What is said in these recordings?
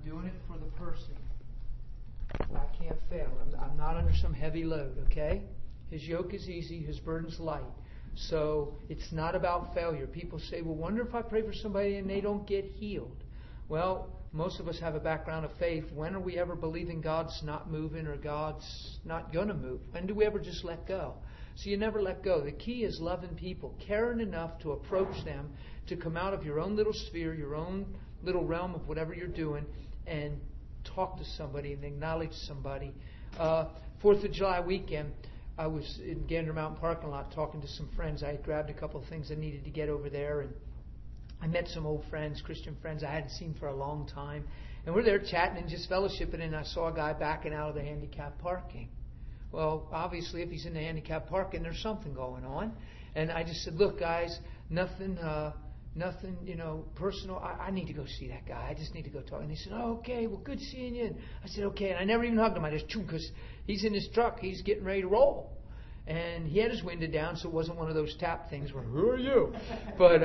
doing it for the person. I can't fail. I'm not under some heavy load, okay? His yoke is easy, His burden's light. So it's not about failure. People say, well, wonder if I pray for somebody and they don't get healed. Well, most of us have a background of faith. When are we ever believing God's not moving or God's not going to move? When do we ever just let go? So you never let go. The key is loving people, caring enough to approach them, to come out of your own little sphere, your own little realm of whatever you're doing, and talk to somebody and acknowledge somebody. 4th of July weekend, I was in Gander Mountain parking lot talking to some friends. I had grabbed a couple of things I needed to get over there, and I met some old friends, Christian friends I hadn't seen for a long time. And we're there chatting and just fellowshipping, and I saw a guy backing out of the handicapped parking. Well, obviously, if he's in the handicapped parking, there's something going on. And I just said, look, guys, nothing, personal. I need to go see that guy. I just need to go talk. And they said, oh, okay, well, good seeing you. And I said, okay. And I never even hugged him. I just chewed because he's in his truck. He's getting ready to roll. And he had his window down, so it wasn't one of those tap things where, who are you? But,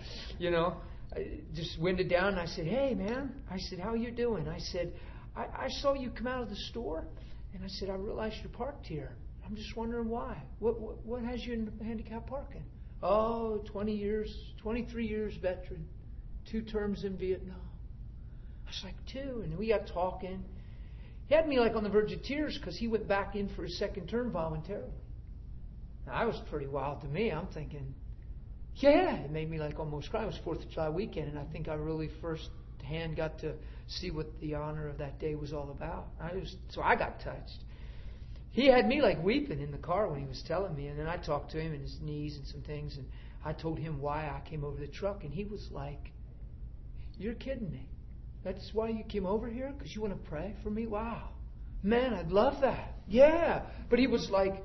just winded down. And I said, hey, man. I said, how are you doing? I said, I saw you come out of the store. And I said, I realized you're parked here. I'm just wondering why. What has you in handicap parking? Oh, 23 years veteran. 2 terms in Vietnam. I was like, 2. And we got talking. He had me like on the verge of tears because he went back in for his 2nd term voluntarily. Now, I was pretty wild to me. I'm thinking, yeah, it made me like almost cry. It was 4th of July weekend, and I think I really firsthand got to see what the honor of that day was all about. So I got touched. He had me like weeping in the car when he was telling me, and then I talked to him and his knees and some things, and I told him why I came over the truck, and he was like, you're kidding me. That's why you came over here? Because you want to pray for me? Wow. Man, I'd love that. Yeah. But he was like,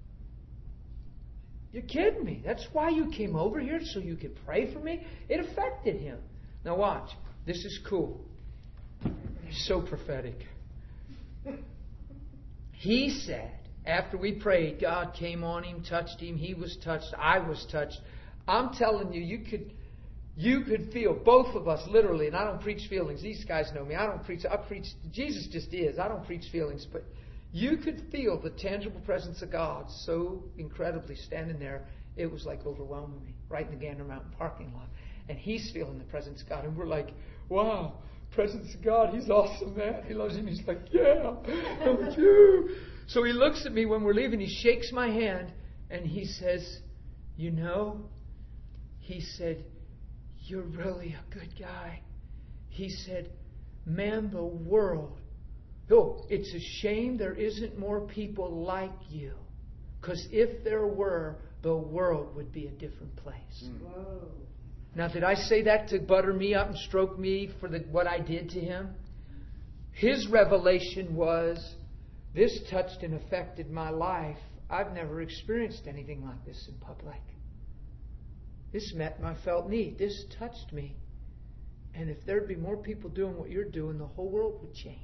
you're kidding me. That's why you came over here, so you could pray for me? It affected him. Now watch. This is cool. He's so prophetic. He said, after we prayed, God came on him, touched him. He was touched. I was touched. I'm telling you, you could feel, both of us literally, and I don't preach feelings. These guys know me. I preach, Jesus just is. I don't preach feelings. But you could feel the tangible presence of God so incredibly standing there. It was like overwhelming me, right in the Gander Mountain parking lot. And he's feeling the presence of God. And we're like, wow, presence of God. He's awesome, man. He loves him. He's like, yeah, thank you. So he looks at me when we're leaving. He shakes my hand and he says, he said, you're really a good guy. He said, man, the world. Oh, it's a shame there isn't more people like you. Because if there were, the world would be a different place. Whoa. Now, did I say that to butter me up and stroke me for what I did to him? His revelation was, this touched and affected my life. I've never experienced anything like this in public. This met my felt need. This touched me. And if there'd be more people doing what you're doing, the whole world would change.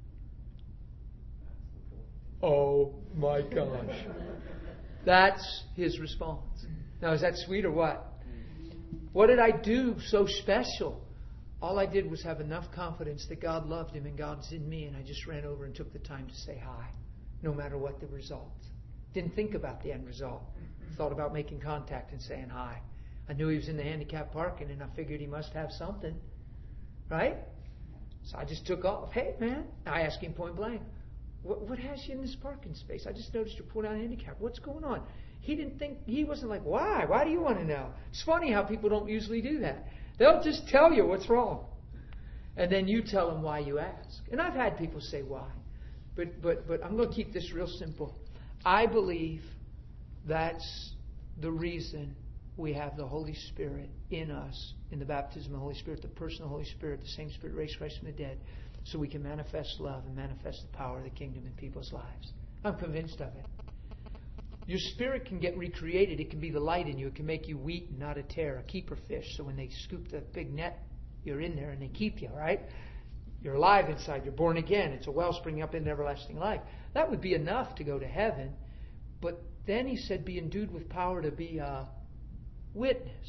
Oh my gosh. That's his response. Now, is that sweet or what? What did I do so special? All I did was have enough confidence that God loved him and God's in me, and I just ran over and took the time to say hi, no matter what the result. Didn't think about the end result. Thought about making contact and saying hi. I knew he was in the handicapped parking, and I figured he must have something. Right? So I just took off. Hey, man. I asked him point blank, what has you in this parking space? I just noticed you're pulling out a handicap. What's going on? He wasn't like, why? Why do you want to know? It's funny how people don't usually do that. They'll just tell you what's wrong. And then you tell them why you ask. And I've had people say why. But I'm going to keep this real simple. I believe that's the reason we have the Holy Spirit in us, in the baptism of the Holy Spirit, the person of the Holy Spirit, the same Spirit raised Christ from the dead, so we can manifest love and manifest the power of the kingdom in people's lives. I'm convinced of it. Your spirit can get recreated. It can be the light in you. It can make you wheat and not a tear, a keeper fish. So when they scoop the big net, you're in there and they keep you, right? You're alive inside. You're born again. It's a well springing up into everlasting life. That would be enough to go to heaven. But then he said, be endued with power to be a witness.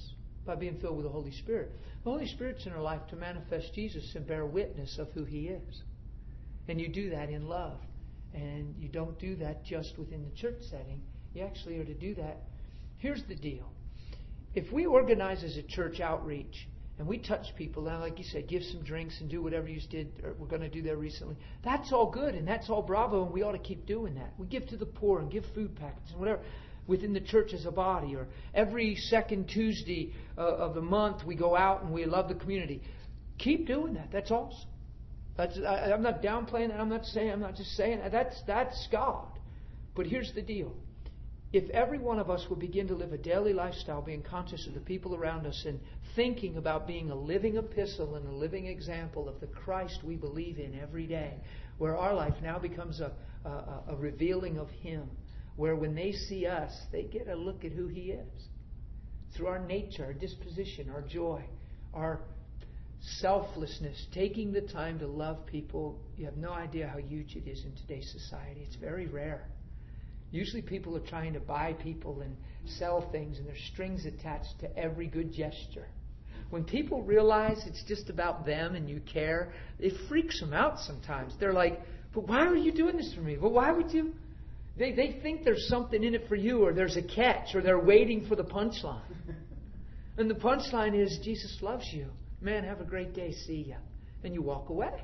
By being filled with the Holy Spirit. The Holy Spirit's in our life to manifest Jesus and bear witness of who He is. And you do that in love. And you don't do that just within the church setting. You actually are to do that. Here's the deal. If we organize as a church outreach and we touch people, now like you said, give some drinks and do whatever you did, or we're going to do there recently, that's all good and that's all bravo, and we ought to keep doing that. We give to the poor and give food packets and whatever within the church as a body, or every second Tuesday of the month we go out and we love the community. Keep doing that. That's awesome. I'm not downplaying that. I'm not just saying that. That's God. But here's the deal. If every one of us would begin to live a daily lifestyle, being conscious of the people around us and thinking about being a living epistle and a living example of the Christ we believe in every day, where our life now becomes a revealing of Him, where when they see us, they get a look at who He is. Through our nature, our disposition, our joy, our selflessness, taking the time to love people. You have no idea how huge it is in today's society. It's very rare. Usually people are trying to buy people and sell things, and there's strings attached to every good gesture. When people realize it's just about them and you care, it freaks them out sometimes. They're like, but why are you doing this for me? But why would you? They think there's something in it for you, or there's a catch, or they're waiting for the punchline. And the punchline is, Jesus loves you. Man, have a great day. See ya. And you walk away.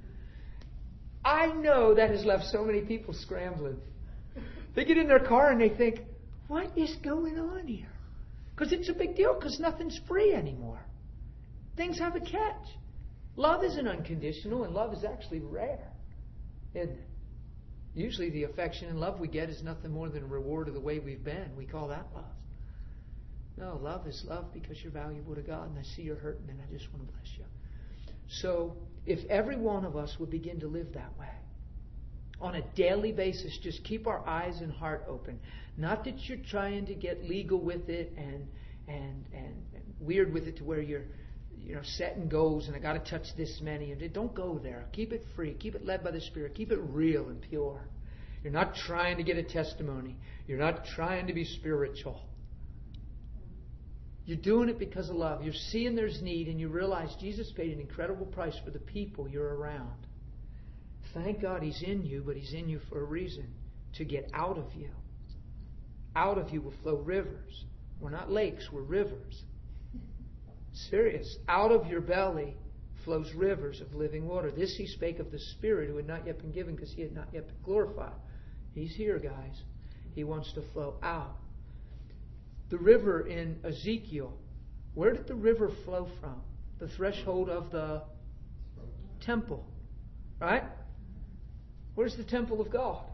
I know that has left so many people scrambling. They get in their car and they think, what is going on here? Because it's a big deal, because nothing's free anymore. Things have a catch. Love isn't unconditional, and love is actually rare, isn't it? Usually the affection and love we get is nothing more than a reward of the way we've been. We call that love. No, love is love because you're valuable to God, and I see you're hurting, and I just want to bless you. So if every one of us would begin to live that way, on a daily basis, just keep our eyes and heart open. Not that you're trying to get legal with it and weird with it to where you're setting goals and I got to touch this many. Don't go there. Keep it free. Keep it led by the Spirit. Keep it real and pure. You're not trying to get a testimony. You're not trying to be spiritual. You're doing it because of love. You're seeing there's need and you realize Jesus paid an incredible price for the people you're around. Thank God He's in you, but He's in you for a reason. To get out of you. Out of you will flow rivers. We're not lakes, we're rivers. Serious. Out of your belly flows rivers of living water. This He spake of the Spirit who had not yet been given because He had not yet been glorified. He's here, guys. He wants to flow out. The river in Ezekiel, where did the river flow from? The threshold of the temple. Right? Where's the temple of God?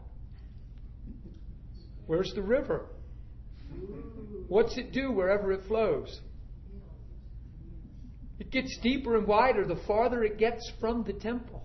Where's the river? What's it do wherever it flows? It gets deeper and wider the farther it gets from the temple.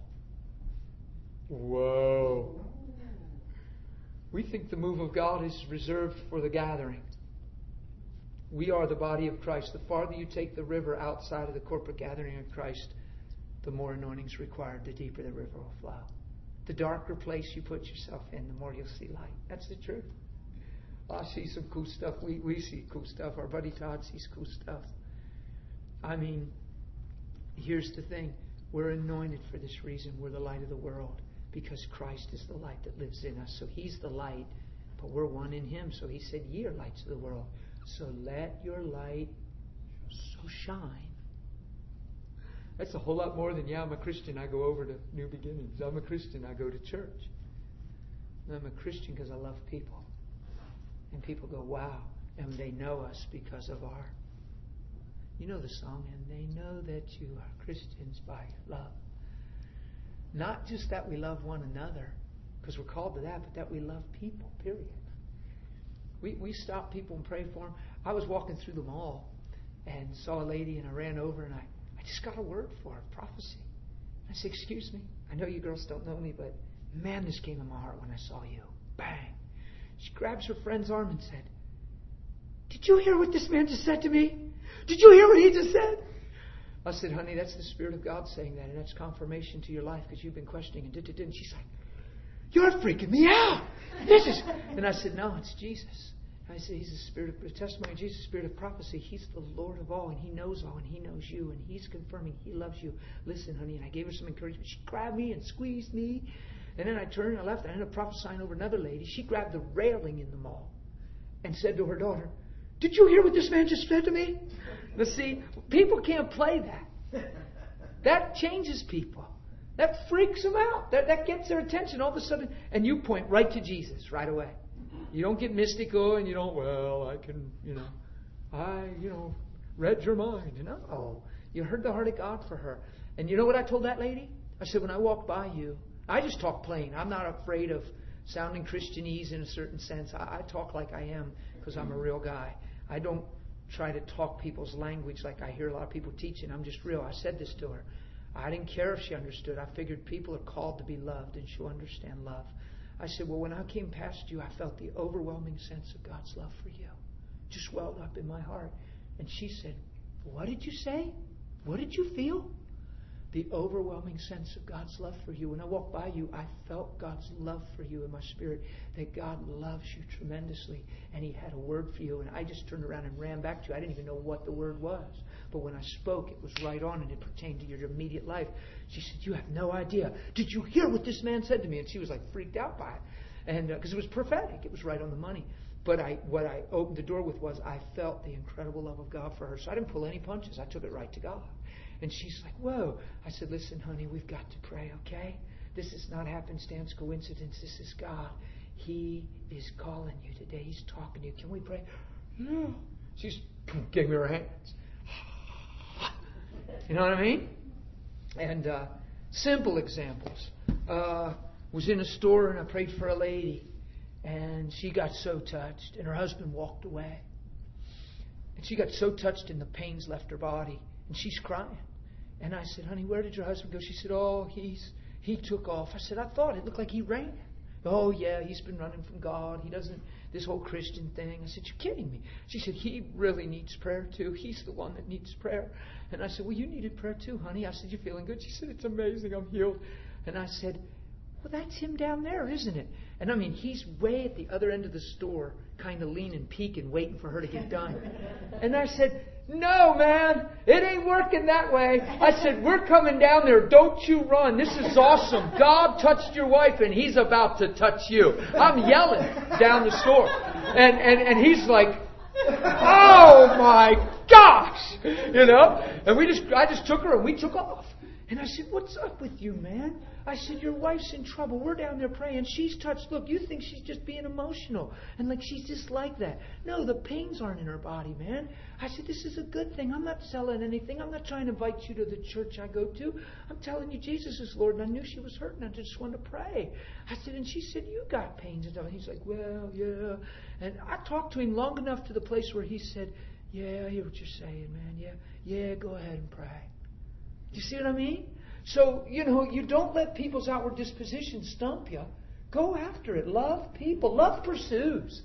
Whoa. We think the move of God is reserved for the gathering. We are the body of Christ. The farther you take the river outside of the corporate gathering of Christ, the more anointing is required, the deeper the river will flow. The darker place you put yourself in, the more you'll see light. That's the truth. I see some cool stuff. We see cool stuff. Our buddy Todd sees cool stuff. I mean, here's the thing. We're anointed for this reason. We're the light of the world because Christ is the light that lives in us. So He's the light, but we're one in Him. So He said, ye are lights of the world. So let your light so shine. That's a whole lot more than, I'm a Christian, I go over to New Beginnings. I'm a Christian, I go to church. I'm a Christian because I love people. And people go, wow. And they know us because of our... You know the song, and they know that you are Christians by your love. Not just that we love one another, because we're called to that, but that we love people, period. We stop people and pray for them. I was walking through the mall and saw a lady, and I ran over and I just got a word for her, prophecy. I said, excuse me, I know you girls don't know me, but man, this came in my heart when I saw you. Bang. She grabs her friend's arm and said, did you hear what this man just said to me? Did you hear what he just said? I said, honey, that's the Spirit of God saying that, and that's confirmation to your life because you've been questioning. And she's like, you're freaking me out. And I said, no, it's Jesus. I said, He's the Spirit of the testimony of Jesus, Spirit of prophecy. He's the Lord of all, and He knows all, and He knows you, and He's confirming He loves you. Listen, honey. And I gave her some encouragement. She grabbed me and squeezed me. And then I turned and I left. I ended up prophesying over another lady. She grabbed the railing in the mall and said to her daughter, "Did you hear what this man just said to me?" Now see, people can't play that. That changes people. That freaks them out. That gets their attention all of a sudden. And you point right to Jesus right away. You don't get mystical and you don't, I can, read your mind. No. You heard the heart of God for her. And you know what I told that lady? I said, when I walk by you, I just talk plain. I'm not afraid of sounding Christianese in a certain sense. I talk like I am because I'm a real guy. I don't try to talk people's language like I hear a lot of people teaching. I'm just real. I said this to her. I didn't care if she understood. I figured people are called to be loved and she'll understand love. I said, when I came past you, I felt the overwhelming sense of God's love for you. Just welled up in my heart. And she said, what did you say? What did you feel? The overwhelming sense of God's love for you. When I walked by you, I felt God's love for you in my spirit. That God loves you tremendously. And He had a word for you. And I just turned around and ran back to you. I didn't even know what the word was. But when I spoke, it was right on and it pertained to your immediate life. She said, you have no idea. Did you hear what this man said to me? And she was like freaked out by it. And because it was prophetic. It was right on the money. But what I opened the door with was I felt the incredible love of God for her. So I didn't pull any punches. I took it right to God. And she's like, whoa. I said, listen, honey, we've got to pray, okay? This is not happenstance, coincidence. This is God. He is calling you today. He's talking to you. Can we pray? Yeah. She's gave me her hands. You know what I mean? And simple examples. Was in a store and I prayed for a lady. And she got so touched. And her husband walked away. And she got so touched and the pains left her body. And she's crying. And I said, honey, where did your husband go? She said, he took off. I said, I thought it looked like he ran. Oh, yeah, he's been running from God. He doesn't, this whole Christian thing. I said, you're kidding me. She said, he really needs prayer too. He's the one that needs prayer. And I said, well, you needed prayer too, honey. I said, you feeling good? She said, it's amazing. I'm healed. And I said, well, that's him down there, isn't it? And I mean, he's way at the other end of the store, kind of leaning, peeking, waiting for her to get done. And I said, no, man, it ain't working that way. I said, we're coming down there. Don't you run. This is awesome. God touched your wife and He's about to touch you. I'm yelling down the store. And he's like, oh my gosh. And I just took her and we took off. And I said, what's up with you, man? I said, your wife's in trouble. We're down there praying. She's touched. Look, you think she's just being emotional. And like she's just like that. No, the pains aren't in her body, man. I said, this is a good thing. I'm not selling anything. I'm not trying to invite you to the church I go to. I'm telling you Jesus is Lord. And I knew she was hurting. I just wanted to pray. I said, and she said, you got pains and stuff. And he's like, well, yeah. And I talked to him long enough to the place where he said, yeah, I hear what you're saying, man. Yeah, go ahead and pray. Do you see what I mean? So, you don't let people's outward disposition stump you. Go after it. Love people. Love pursues.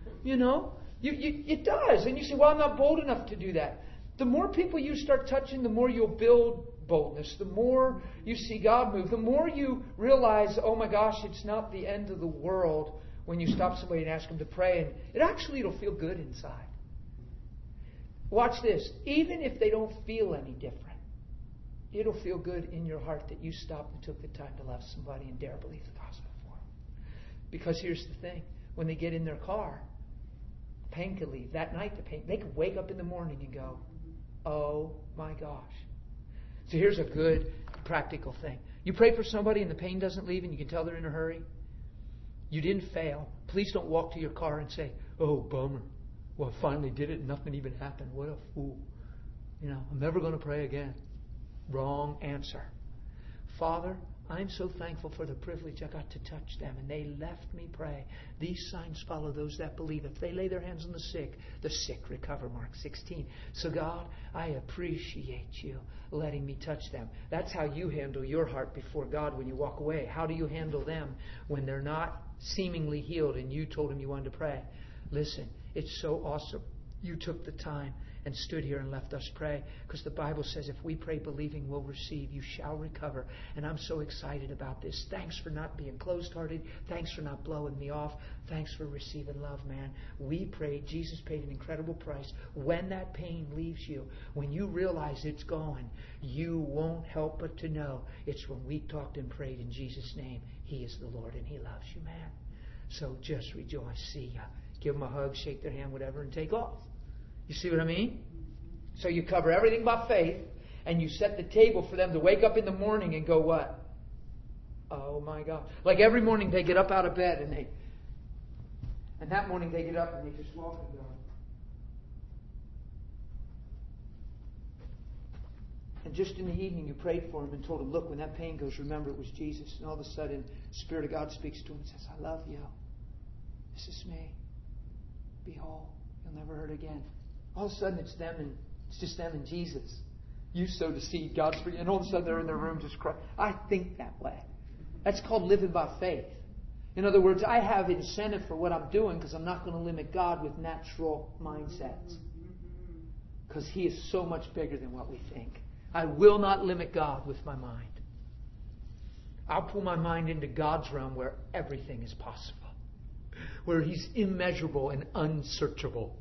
It does. And you say, well, I'm not bold enough to do that. The more people you start touching, the more you'll build boldness. The more you see God move. The more you realize, oh my gosh, it's not the end of the world when you stop somebody and ask them to pray. And it'll feel good inside. Watch this. Even if they don't feel any different, it'll feel good in your heart that you stopped and took the time to love somebody and dare believe the gospel for them. Because here's the thing. When they get in their car, pain could leave. That night, they could wake up in the morning and go, oh my gosh. So here's a good practical thing. You pray for somebody and the pain doesn't leave and you can tell they're in a hurry. You didn't fail. Please don't walk to your car and say, oh, bummer. Well, I finally did it and nothing even happened. What a fool. I'm never going to pray again. Wrong answer. Father, I'm so thankful for the privilege I got to touch them and they left me pray. These signs follow those that believe. If they lay their hands on the sick recover. Mark 16. So God, I appreciate you letting me touch them. That's how you handle your heart before God when you walk away. How do you handle them when they're not seemingly healed and you told them you wanted to pray? Listen, it's so awesome. You took the time and stood here and left us pray. Because the Bible says if we pray believing, we'll receive. You shall recover. And I'm so excited about this. Thanks for not being closed-hearted. Thanks for not blowing me off. Thanks for receiving love, man. We prayed. Jesus paid an incredible price. When that pain leaves you, when you realize it's gone, you won't help but to know it's when we talked and prayed in Jesus' name. He is the Lord and He loves you, man. So just rejoice. See ya. Give them a hug, shake their hand, whatever, and take off. You see what I mean? So you cover everything by faith, and you set the table for them to wake up in the morning and go what? Oh my God. Like every morning they get up out of bed and that morning they get up and they just walk and go. And just in the evening you prayed for them and told them, look, when that pain goes, remember it was Jesus. And all of a sudden, the Spirit of God speaks to him and says, I love you. This is me. Be whole. You'll never hurt again. All of a sudden it's just them and Jesus. You sow the seed, God's for you. And all of a sudden they're in their room just crying. I think that way. That's called living by faith. In other words, I have incentive for what I'm doing because I'm not going to limit God with natural mindsets. Because He is so much bigger than what we think. I will not limit God with my mind. I'll pull my mind into God's realm where everything is possible. Where He's immeasurable and unsearchable.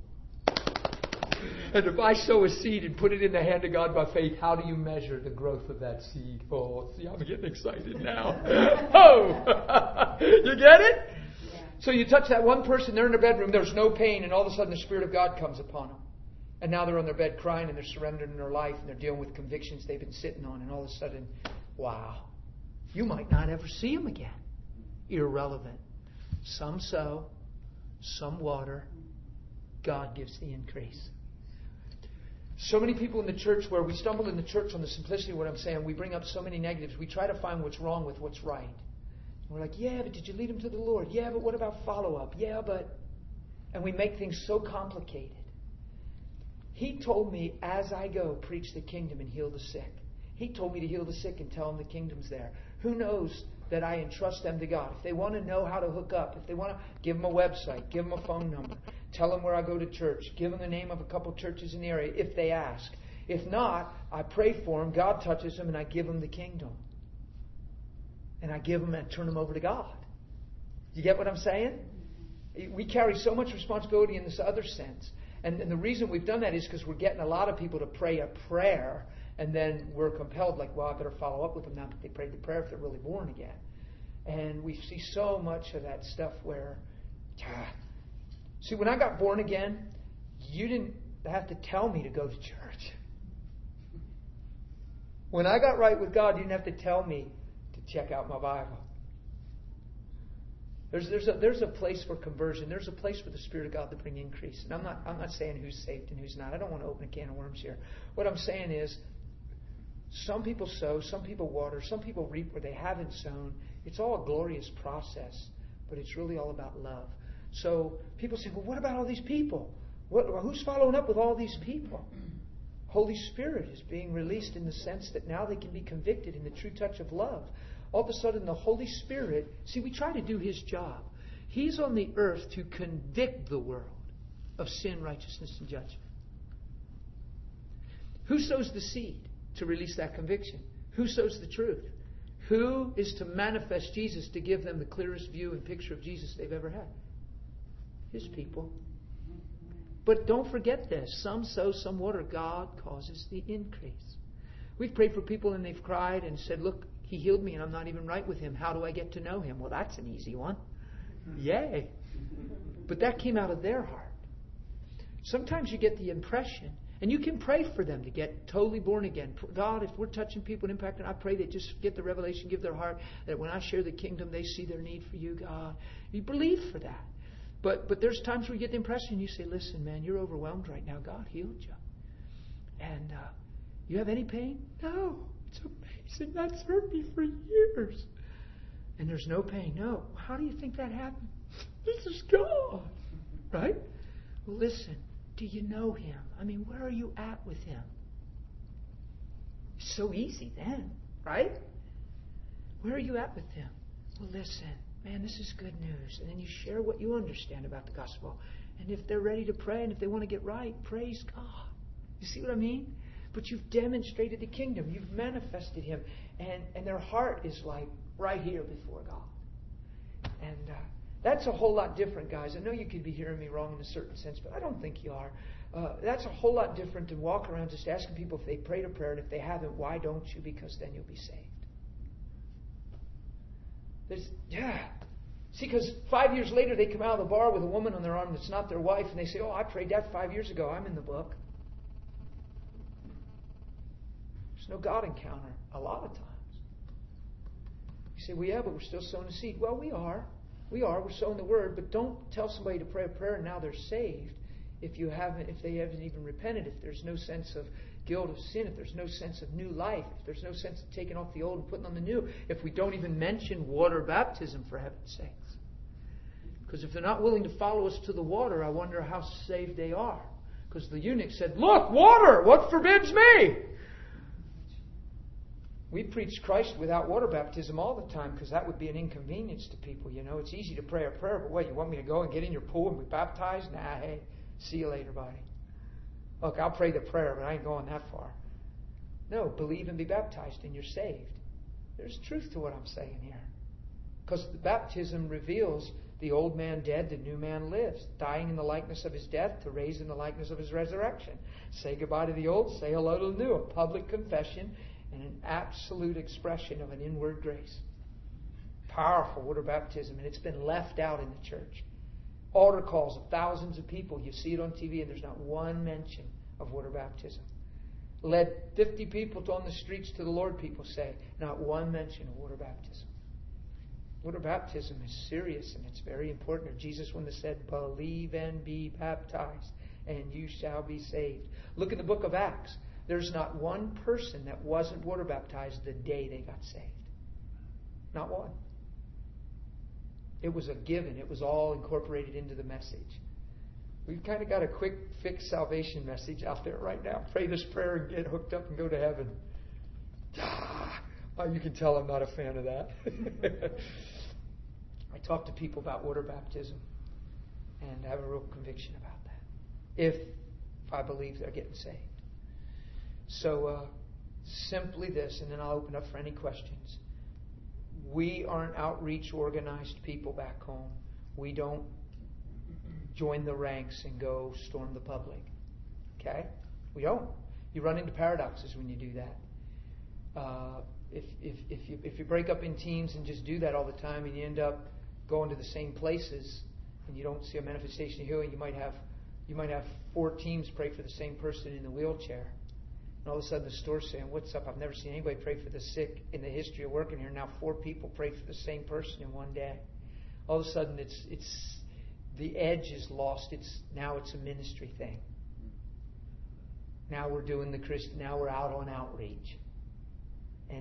And if I sow a seed and put it in the hand of God by faith, how do you measure the growth of that seed? Oh, see, I'm getting excited now. Oh! You get it? Yeah. So you touch that one person, they're in their bedroom, there's no pain, and all of a sudden the Spirit of God comes upon them. And now they're on their bed crying, and they're surrendering their life, and they're dealing with convictions they've been sitting on, and all of a sudden, wow. You might not ever see them again. Irrelevant. Some sow, some water. God gives the increase. So many people in the church where we stumble in the church on the simplicity of what I'm saying, we bring up so many negatives. We try to find what's wrong with what's right. And we're like, yeah, but did you lead them to the Lord? Yeah, but what about follow-up? Yeah, but... And we make things so complicated. He told me, as I go, preach the kingdom and heal the sick. He told me to heal the sick and tell them the kingdom's there. Who knows that I entrust them to God? If they want to know how to hook up, if they want to, give them a website, give them a phone number, tell them where I go to church, give them the name of a couple churches in the area if they ask. If not, I pray for them, God touches them, and I give them the kingdom. And I give them and turn them over to God. You get what I'm saying? We carry so much responsibility in this other sense. And the reason we've done that is because we're getting a lot of people to pray a prayer, and then we're compelled, like, well, I better follow up with them now that they prayed the prayer if they're really born again. And we see so much of that stuff where, see, when I got born again, you didn't have to tell me to go to church. When I got right with God, you didn't have to tell me to check out my Bible. There's a place for conversion. There's a place for the Spirit of God to bring increase. And I'm not saying who's saved and who's not. I don't want to open a can of worms here. What I'm saying is, some people sow, some people water, some people reap where they haven't sown. It's all a glorious process, but it's really all about love. So people say, well, what about all these people? Who's following up with all these people? Holy Spirit is being released in the sense that now they can be convicted in the true touch of love. All of a sudden, the Holy Spirit, see, we try to do His job. He's on the earth to convict the world of sin, righteousness, and judgment. Who sows the seed to release that conviction? Who sows the truth? Who is to manifest Jesus to give them the clearest view and picture of Jesus they've ever had? His people. But don't forget this. Some sow, some water. God causes the increase. We've prayed for people and they've cried and said, look, He healed me and I'm not even right with Him. How do I get to know Him? Well, that's an easy one. Yay. But that came out of their heart. Sometimes you get the impression, and you can pray for them to get totally born again. God, if we're touching people and impacting, I pray they just get the revelation, give their heart, that when I share the kingdom, they see their need for you, God. You believe for that. But there's times where you get the impression, you say, listen, man, you're overwhelmed right now. God healed you. And you have any pain? No. It's amazing. That's hurt me for years. And there's no pain. No. How do you think that happened? This is God. Right? Well, listen. Do you know Him? I mean, where are you at with Him? It's so easy then. Right? Where are you at with Him? Well, listen. Man, this is good news. And then you share what you understand about the gospel. And if they're ready to pray and if they want to get right, praise God. You see what I mean? But you've demonstrated the kingdom. You've manifested Him. And their heart is like right here before God. And that's a whole lot different, guys. I know you could be hearing me wrong in a certain sense, but I don't think you are. That's a whole lot different than walking around just asking people if they prayed a prayer, and if they haven't, why don't you? Because then you'll be saved. See, because 5 years later they come out of the bar with a woman on their arm that's not their wife, and they say, oh, I prayed that 5 years ago. I'm in the book. There's no God encounter a lot of times. You say, well, yeah, but we're still sowing the seed. Well, we are. We're sowing the word, but don't tell somebody to pray a prayer and now they're saved if they haven't even repented, if there's no sense of guilt of sin, if there's no sense of new life, if there's no sense of taking off the old and putting on the new, if we don't even mention water baptism, for heaven's sakes. Because if they're not willing to follow us to the water, I wonder how saved they are. Because the eunuch said, look, water, what forbids me? We preach Christ without water baptism all the time because that would be an inconvenience to people. You know, it's easy to pray a prayer, but what, you want me to go and get in your pool and be baptized? Nah, hey, see you later, buddy. Look, I'll pray the prayer, but I ain't going that far. No, believe and be baptized and you're saved. There's truth to what I'm saying here. Because the baptism reveals the old man dead, the new man lives. Dying in the likeness of his death to raise in the likeness of his resurrection. Say goodbye to the old, say hello to the new. A public confession and an absolute expression of an inward grace. Powerful water baptism, and it's been left out in the church. Altar calls of thousands of people. You see it on TV, and there's not one mention of water baptism. Led 50 people on the streets to the Lord, people say. Not one mention of water baptism. Water baptism is serious, and it's very important. Jesus, when they said, believe and be baptized, and you shall be saved. Look in the book of Acts. There's not one person that wasn't water baptized the day they got saved. Not one. It was a given. It was all incorporated into the message. We've kind of got a quick fix salvation message out there right now. Pray this prayer and get hooked up and go to heaven. Oh, you can tell I'm not a fan of that. I talk to people about water baptism and have a real conviction about that. If I believe they're getting saved. So, simply this, and then I'll open up for any questions. We aren't outreach organized people back home. We don't join the ranks and go storm the public. Okay? We don't. You run into paradoxes when you do that. If you break up in teams and just do that all the time, and you end up going to the same places, and you don't see a manifestation of healing, you might have 4 teams pray for the same person in the wheelchair. And all of a sudden the store's saying, what's up? I've never seen anybody pray for the sick in the history of working here. Now 4 people pray for the same person in one day. All of a sudden it's the edge is lost. Now it's a ministry thing. Now we're doing now we're out on outreach. And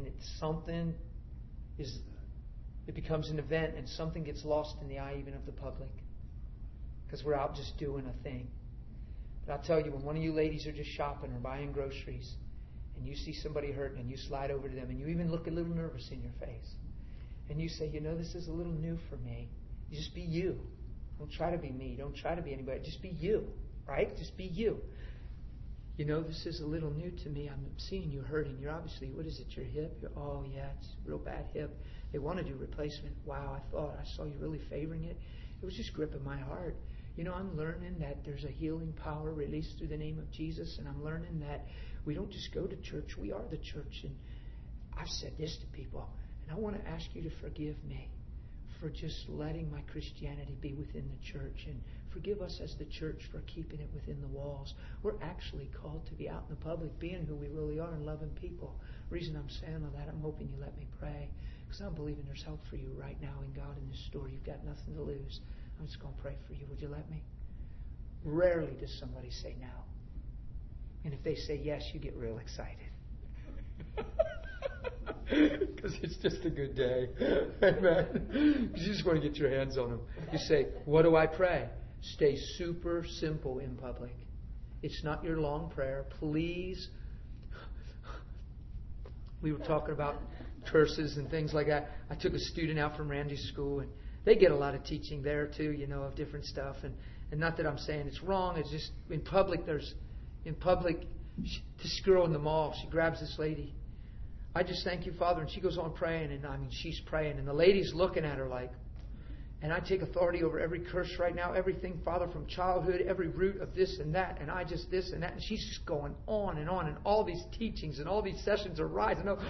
it becomes an event, and something gets lost in the eye even of the public. Because we're out just doing a thing. But I'll tell you, when one of you ladies are just shopping or buying groceries, and you see somebody hurting, and you slide over to them, and you even look a little nervous in your face, and you say, this is a little new for me. You just be you. Don't try to be me. Don't try to be anybody. Just be you. Right? Just be you. This is a little new to me. I'm seeing you hurting. You're obviously, what is it, your hip? Oh, yeah, it's a real bad hip. They want to do replacement. Wow, I saw you really favoring it. It was just gripping my heart. I'm learning that there's a healing power released through the name of Jesus, and I'm learning that we don't just go to church. We are the church. And I've said this to people, and I want to ask you to forgive me for just letting my Christianity be within the church, and forgive us as the church for keeping it within the walls. We're actually called to be out in the public, being who we really are and loving people. The reason I'm saying all that, I'm hoping you let me pray, because I'm believing there's help for you right now in God in this story. You've got nothing to lose. I'm just going to pray for you. Would you let me? Rarely does somebody say no. And if they say yes, you get real excited. Because it's just a good day. Amen. Because you just want to get your hands on them. You say, what do I pray? Stay super simple in public. It's not your long prayer. Please. We were talking about curses and things like that. I took a student out from Randy's school, and they get a lot of teaching there too, of different stuff. And not that I'm saying it's wrong. It's just in public, This girl in the mall, she grabs this lady. I just thank you, Father. And she goes on praying. And she's praying. And the lady's looking at her like, and I take authority over every curse right now. Everything, Father, from childhood, every root of this and that. And I just this and that. And she's just going on. And all these teachings and all these sessions are rising up.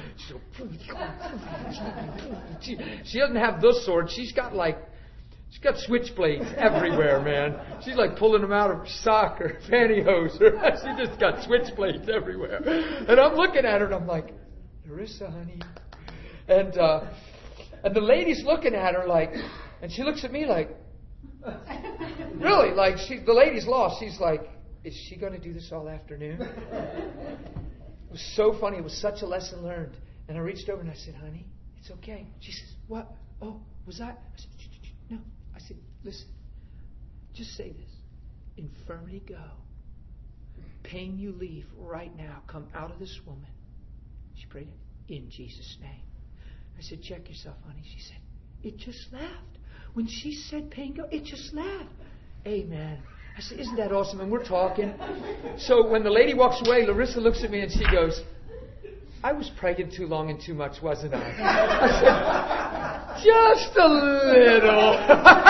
She doesn't have this sword. She's got switchblades everywhere, man. She's like pulling them out of her sock or pantyhose. She just got switchblades everywhere. And I'm looking at her and I'm like, Larissa, honey. And the lady's looking at her like, and she looks at me like, really? Like the lady's lost. She's like, is she going to do this all afternoon? It was so funny. It was such a lesson learned. And I reached over and I said, honey, it's okay. She says, what? Oh, was that? I said, no. I said, listen, just say this. Infirmity go. Pain you leave right now. Come out of this woman. She prayed in Jesus' name. I said, check yourself, honey. She said, it just left. When she said pain go, it just left. Amen. I said, isn't that awesome? And we're talking. So when the lady walks away, Larissa looks at me and she goes, I was praying too long and too much, wasn't I? I said, just a little.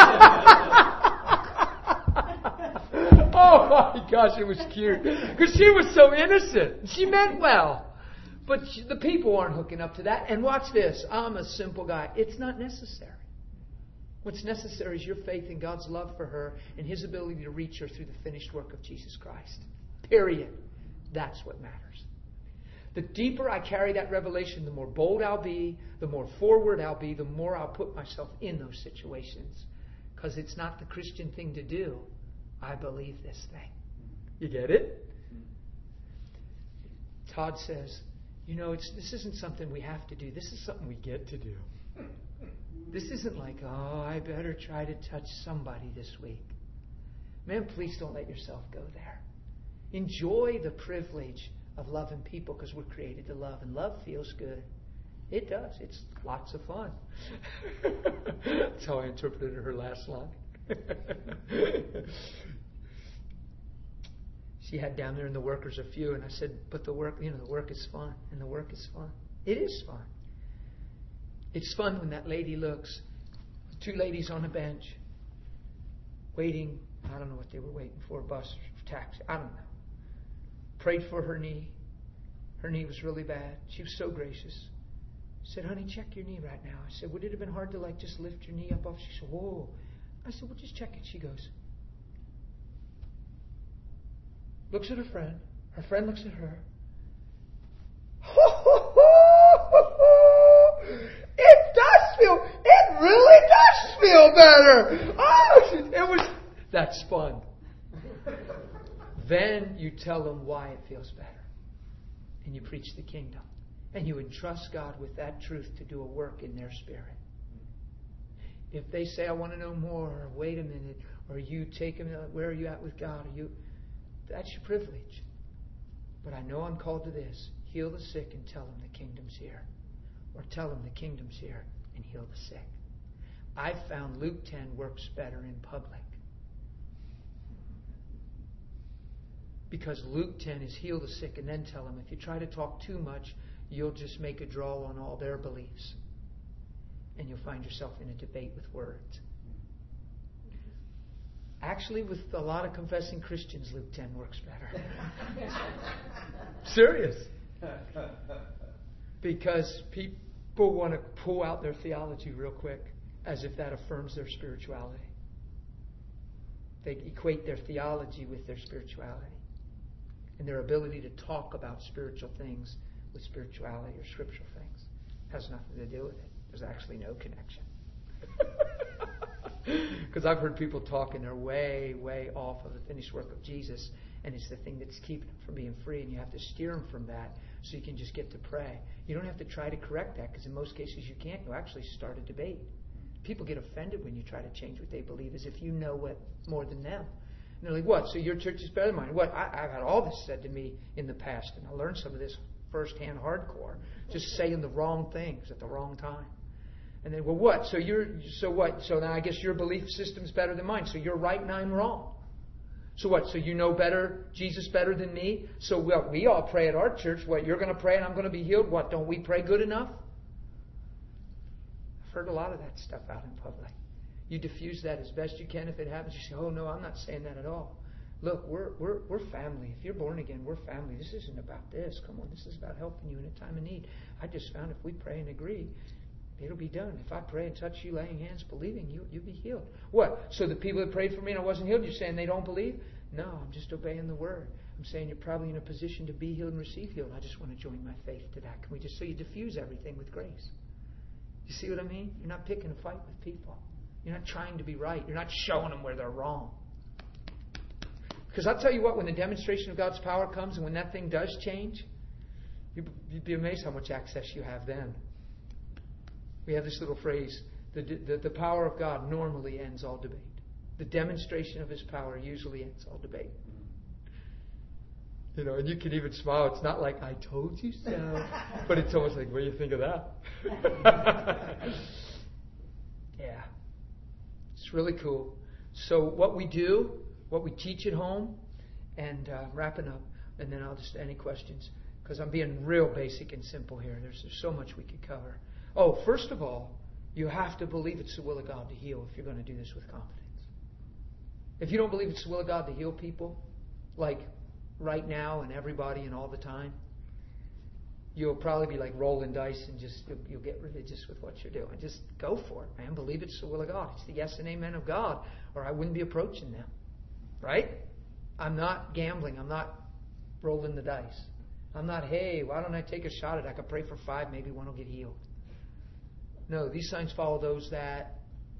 Oh my gosh, it was cute. Because she was so innocent. She meant well. But the people aren't hooking up to that. And watch this. I'm a simple guy. It's not necessary. What's necessary is your faith in God's love for her and His ability to reach her through the finished work of Jesus Christ. Period. That's what matters. The deeper I carry that revelation, the more bold I'll be, the more forward I'll be, the more I'll put myself in those situations. Because it's not the Christian thing to do. I believe this thing. You get it? Todd says, this isn't something we have to do. This is something we get to do. This isn't like, I better try to touch somebody this week. Man, please don't let yourself go there. Enjoy the privilege of loving people because we're created to love. And love feels good. It does. It's lots of fun. That's how I interpreted her last line. She had down there in the workers a few, and I said, but the work is fun. And the work is fun. It is fun. It's fun when that lady looks, two ladies on a bench, waiting. I don't know what they were waiting for, a bus or taxi. I don't know. Prayed for her knee. Her knee was really bad. She was so gracious. Said, honey, check your knee right now. I said, would it have been hard to just lift your knee up off? She said, whoa. I said, well, just check it. She goes, looks at her friend. Her friend looks at her. It really does feel better. That's fun. Then you tell them why it feels better. And you preach the kingdom. And you entrust God with that truth to do a work in their spirit. If they say, I want to know more, or wait a minute, or you take them, where are you at with God? That's your privilege. But I know I'm called to this. Heal the sick and tell them the kingdom's here. Or tell them the kingdom's here and heal the sick. I found Luke 10 works better in public. Because Luke 10 is heal the sick and then tell them. If you try to talk too much, you'll just make a draw on all their beliefs. And you'll find yourself in a debate with words. Actually, with a lot of confessing Christians, Luke 10 works better. Serious. Because people want to pull out their theology real quick as if that affirms their spirituality. They equate their theology with their spirituality. And their ability to talk about spiritual things with spirituality or scriptural things has nothing to do with it. There's actually no connection. Because I've heard people talk and they're way, way off of the finished work of Jesus, and it's the thing that's keeping them from being free, and you have to steer them from that so you can just get to pray. You don't have to try to correct that, because in most cases you can't. You actually start a debate. People get offended when you try to change what they believe as if you know what more than them. And they're like, what? So your church is better than mine? What? I've had all this said to me in the past, and I learned some of this firsthand hardcore. Just saying the wrong things at the wrong time. And then, well, what? So what? So now I guess your belief system's better than mine. So you're right and I'm wrong. So what? So you know better, Jesus better than me? So we all pray at our church. What, you're going to pray and I'm going to be healed? What, don't we pray good enough? I've heard a lot of that stuff out in public. You diffuse that as best you can. If it happens, you say, oh no, I'm not saying that at all. Look, we're family. If you're born again, we're family. This isn't about this. Come on, this is about helping you in a time of need. I just found if we pray and agree, it'll be done. If I pray and touch you, laying hands, believing, you'll be healed. What? So the people that prayed for me and I wasn't healed, you're saying they don't believe? No, I'm just obeying the word. I'm saying you're probably in a position to be healed and receive healed. I just want to join my faith to that. Can we just, so you diffuse everything with grace? You see what I mean? You're not picking a fight with people. You're not trying to be right. You're not showing them where they're wrong. Because I'll tell you what, when the demonstration of God's power comes and when that thing does change, you'd be amazed how much access you have then. We have this little phrase, the power of God normally ends all debate. The demonstration of His power usually ends all debate. You know, and you can even smile. It's not like, I told you so. But it's almost like, what do you think of that? Yeah. It's really cool. So what we do, what we teach at home, and wrapping up, and then I'll just, any questions? Because I'm being real basic and simple here. There's so much we could cover. Oh, first of all, you have to believe it's the will of God to heal if you're going to do this with confidence. If you don't believe it's the will of God to heal people, like right now and everybody and all the time, you'll probably be like rolling dice and just you'll get religious with what you're doing. Just go for it, man. Believe it's the will of God. It's the yes and amen of God, or I wouldn't be approaching them. Right? I'm not gambling. I'm not rolling the dice. I'm not, hey, why don't I take a shot at it? I could pray for 5, maybe one will get healed. No, these signs follow those that.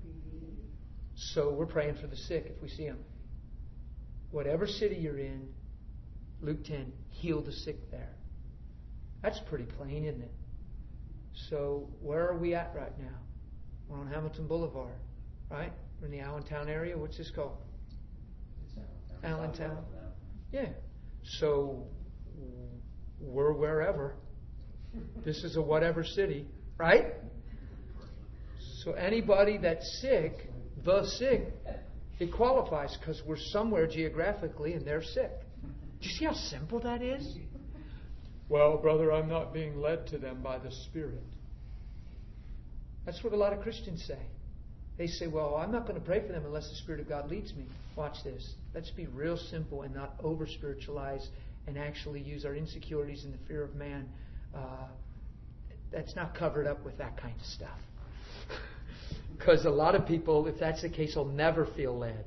So we're praying for the sick if we see them. Whatever city you're in, Luke 10, heal the sick there. That's pretty plain, isn't it? So where are we at right now? We're on Hamilton Boulevard, right? We're in the Allentown area. What's this called? Allentown. Yeah. So we're wherever. This is a whatever city, right? So anybody that's sick, it qualifies because we're somewhere geographically and they're sick. Do you see how simple that is? Well, brother, I'm not being led to them by the Spirit. That's what a lot of Christians say. They say, well, I'm not going to pray for them unless the Spirit of God leads me. Watch this. Let's be real simple and not over-spiritualize and actually use our insecurities and the fear of man. That's not covered up with that kind of stuff. Because a lot of people, if that's the case, will never feel led.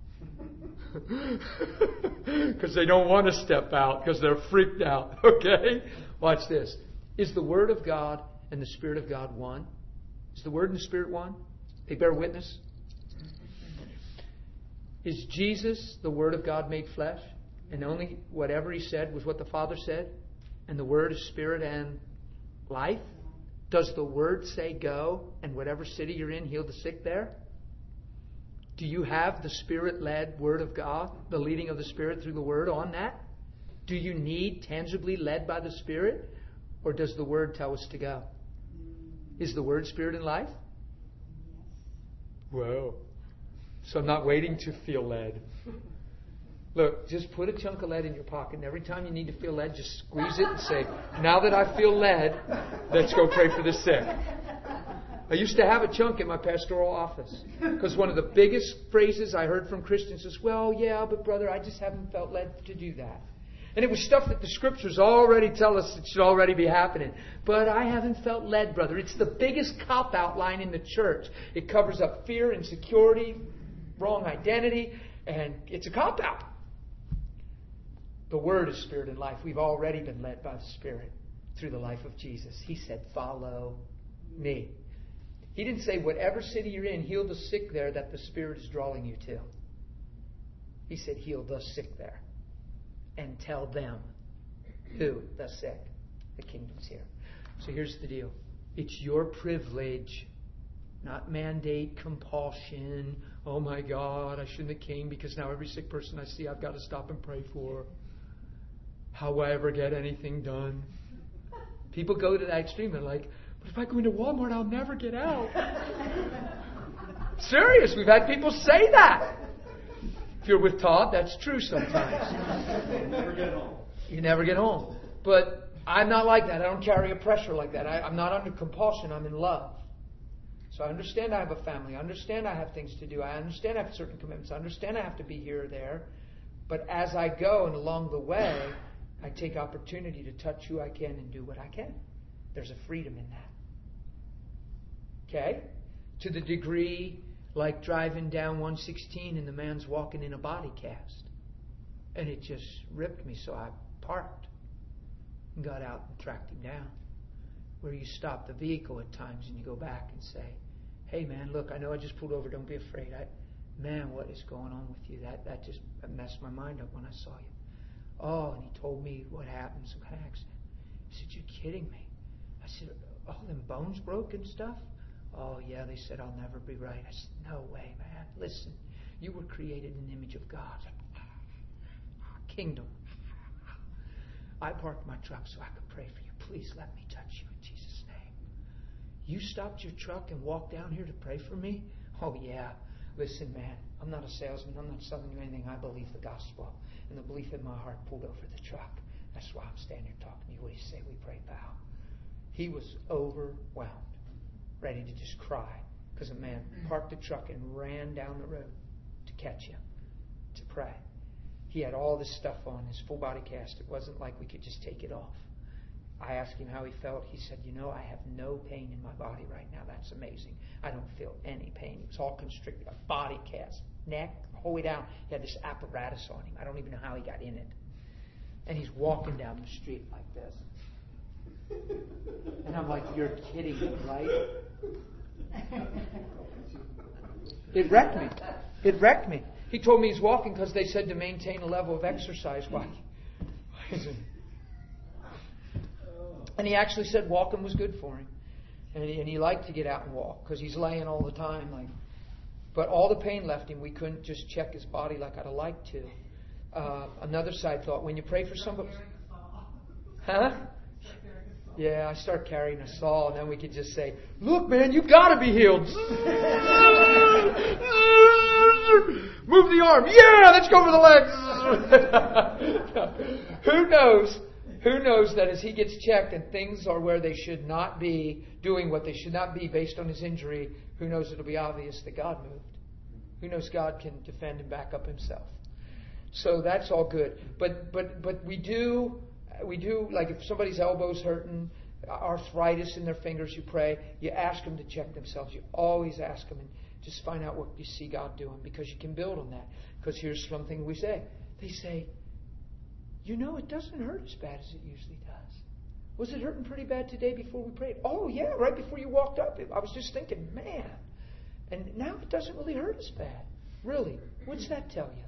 Because they don't want to step out because they're freaked out. Okay? Watch this. Is the Word of God and the Spirit of God one? Is the Word and the Spirit one? They bear witness. Is Jesus the Word of God made flesh? And only whatever He said was what the Father said? And the Word is Spirit and life? Does the Word say go and whatever city you're in, heal the sick there? Do you have the Spirit-led Word of God, the leading of the Spirit through the Word on that? Do you need tangibly led by the Spirit? Or does the Word tell us to go? Is the Word Spirit and life? Whoa. So I'm not waiting to feel led. Look, just put a chunk of lead in your pocket, and every time you need to feel led, just squeeze it and say, now that I feel led, let's go pray for the sick. I used to have a chunk in my pastoral office, because one of the biggest phrases I heard from Christians is, well, yeah, but brother, I just haven't felt led to do that. And it was stuff that the Scriptures already tell us it should already be happening. But I haven't felt led, brother. It's the biggest cop-out line in the church. It covers up fear, insecurity, wrong identity, and it's a cop-out. The Word is Spirit and life. We've already been led by the Spirit through the life of Jesus. He said, follow me. He didn't say, whatever city you're in, heal the sick there that the Spirit is drawing you to. He said, heal the sick there. And tell them who? The sick. The kingdom's here. So here's the deal. It's your privilege, not mandate, compulsion. Oh my God, I shouldn't have came because now every sick person I see I've got to stop and pray for. How will I ever get anything done? People go to that extreme. They're like, but if I go into Walmart, I'll never get out. Serious. We've had people say that. If you're with Todd, that's true sometimes. You never get home. But I'm not like that. I don't carry a pressure like that. I'm not under compulsion. I'm in love. So I understand I have a family. I understand I have things to do. I understand I have certain commitments. I understand I have to be here or there. But as I go and along the way, I take opportunity to touch who I can and do what I can. There's a freedom in that. Okay? To the degree like driving down 116 and the man's walking in a body cast. And it just ripped me, so I parked and got out and tracked him down. Where you stop the vehicle at times and you go back and say, hey man, look, I know I just pulled over, don't be afraid. Man, what is going on with you? That just messed my mind up when I saw you. Oh, and he told me what happened, some kind of accident. He said, you're kidding me. I said, all them bones broke and stuff? Oh yeah, they said I'll never be right. I said, no way, man. Listen, you were created in the image of God. Kingdom. I parked my truck so I could pray for you. Please let me touch you in Jesus' name. You stopped your truck and walked down here to pray for me? Oh yeah. Listen, man, I'm not a salesman. I'm not selling you anything. I believe the gospel. And the belief in my heart pulled over the truck. That's why I'm standing here talking to you. What do you say we pray, pal? He was overwhelmed, ready to just cry, because a man parked the truck and ran down the road to catch him, to pray. He had all this stuff on, his full body cast. It wasn't like we could just take it off. I asked him how he felt. He said, I have no pain in my body right now. That's amazing. I don't feel any pain. It was all constricted. A body cast, neck, whole way down. He had this apparatus on him. I don't even know how he got in it. And he's walking down the street like this. And I'm like, you're kidding me, right? It wrecked me. He told me he's walking because they said to maintain a level of exercise. Why? And he actually said walking was good for him. And he liked to get out and walk because he's laying all the time. But all the pain left him. We couldn't just check his body like I'd have liked to. Another side thought, when you pray for somebody... Huh? Yeah, I start carrying a saw, and then we could just say, look, man, you got to be healed. Move the arm. Yeah, let's go for the legs. Who knows that as he gets checked and things are where they should not be, doing what they should not be based on his injury, who knows it'll be obvious that God moved. Who knows God can defend and back up himself. So that's all good. But we do, like if somebody's elbow's hurting, arthritis in their fingers, you pray, you ask them to check themselves. You always ask them and just find out what you see God doing, because you can build on that. Because here's something we say. They say, it doesn't hurt as bad as it usually does. Was it hurting pretty bad today before we prayed? Oh, yeah, right before you walked up. I was just thinking, man. And now it doesn't really hurt as bad. Really? What's that tell you?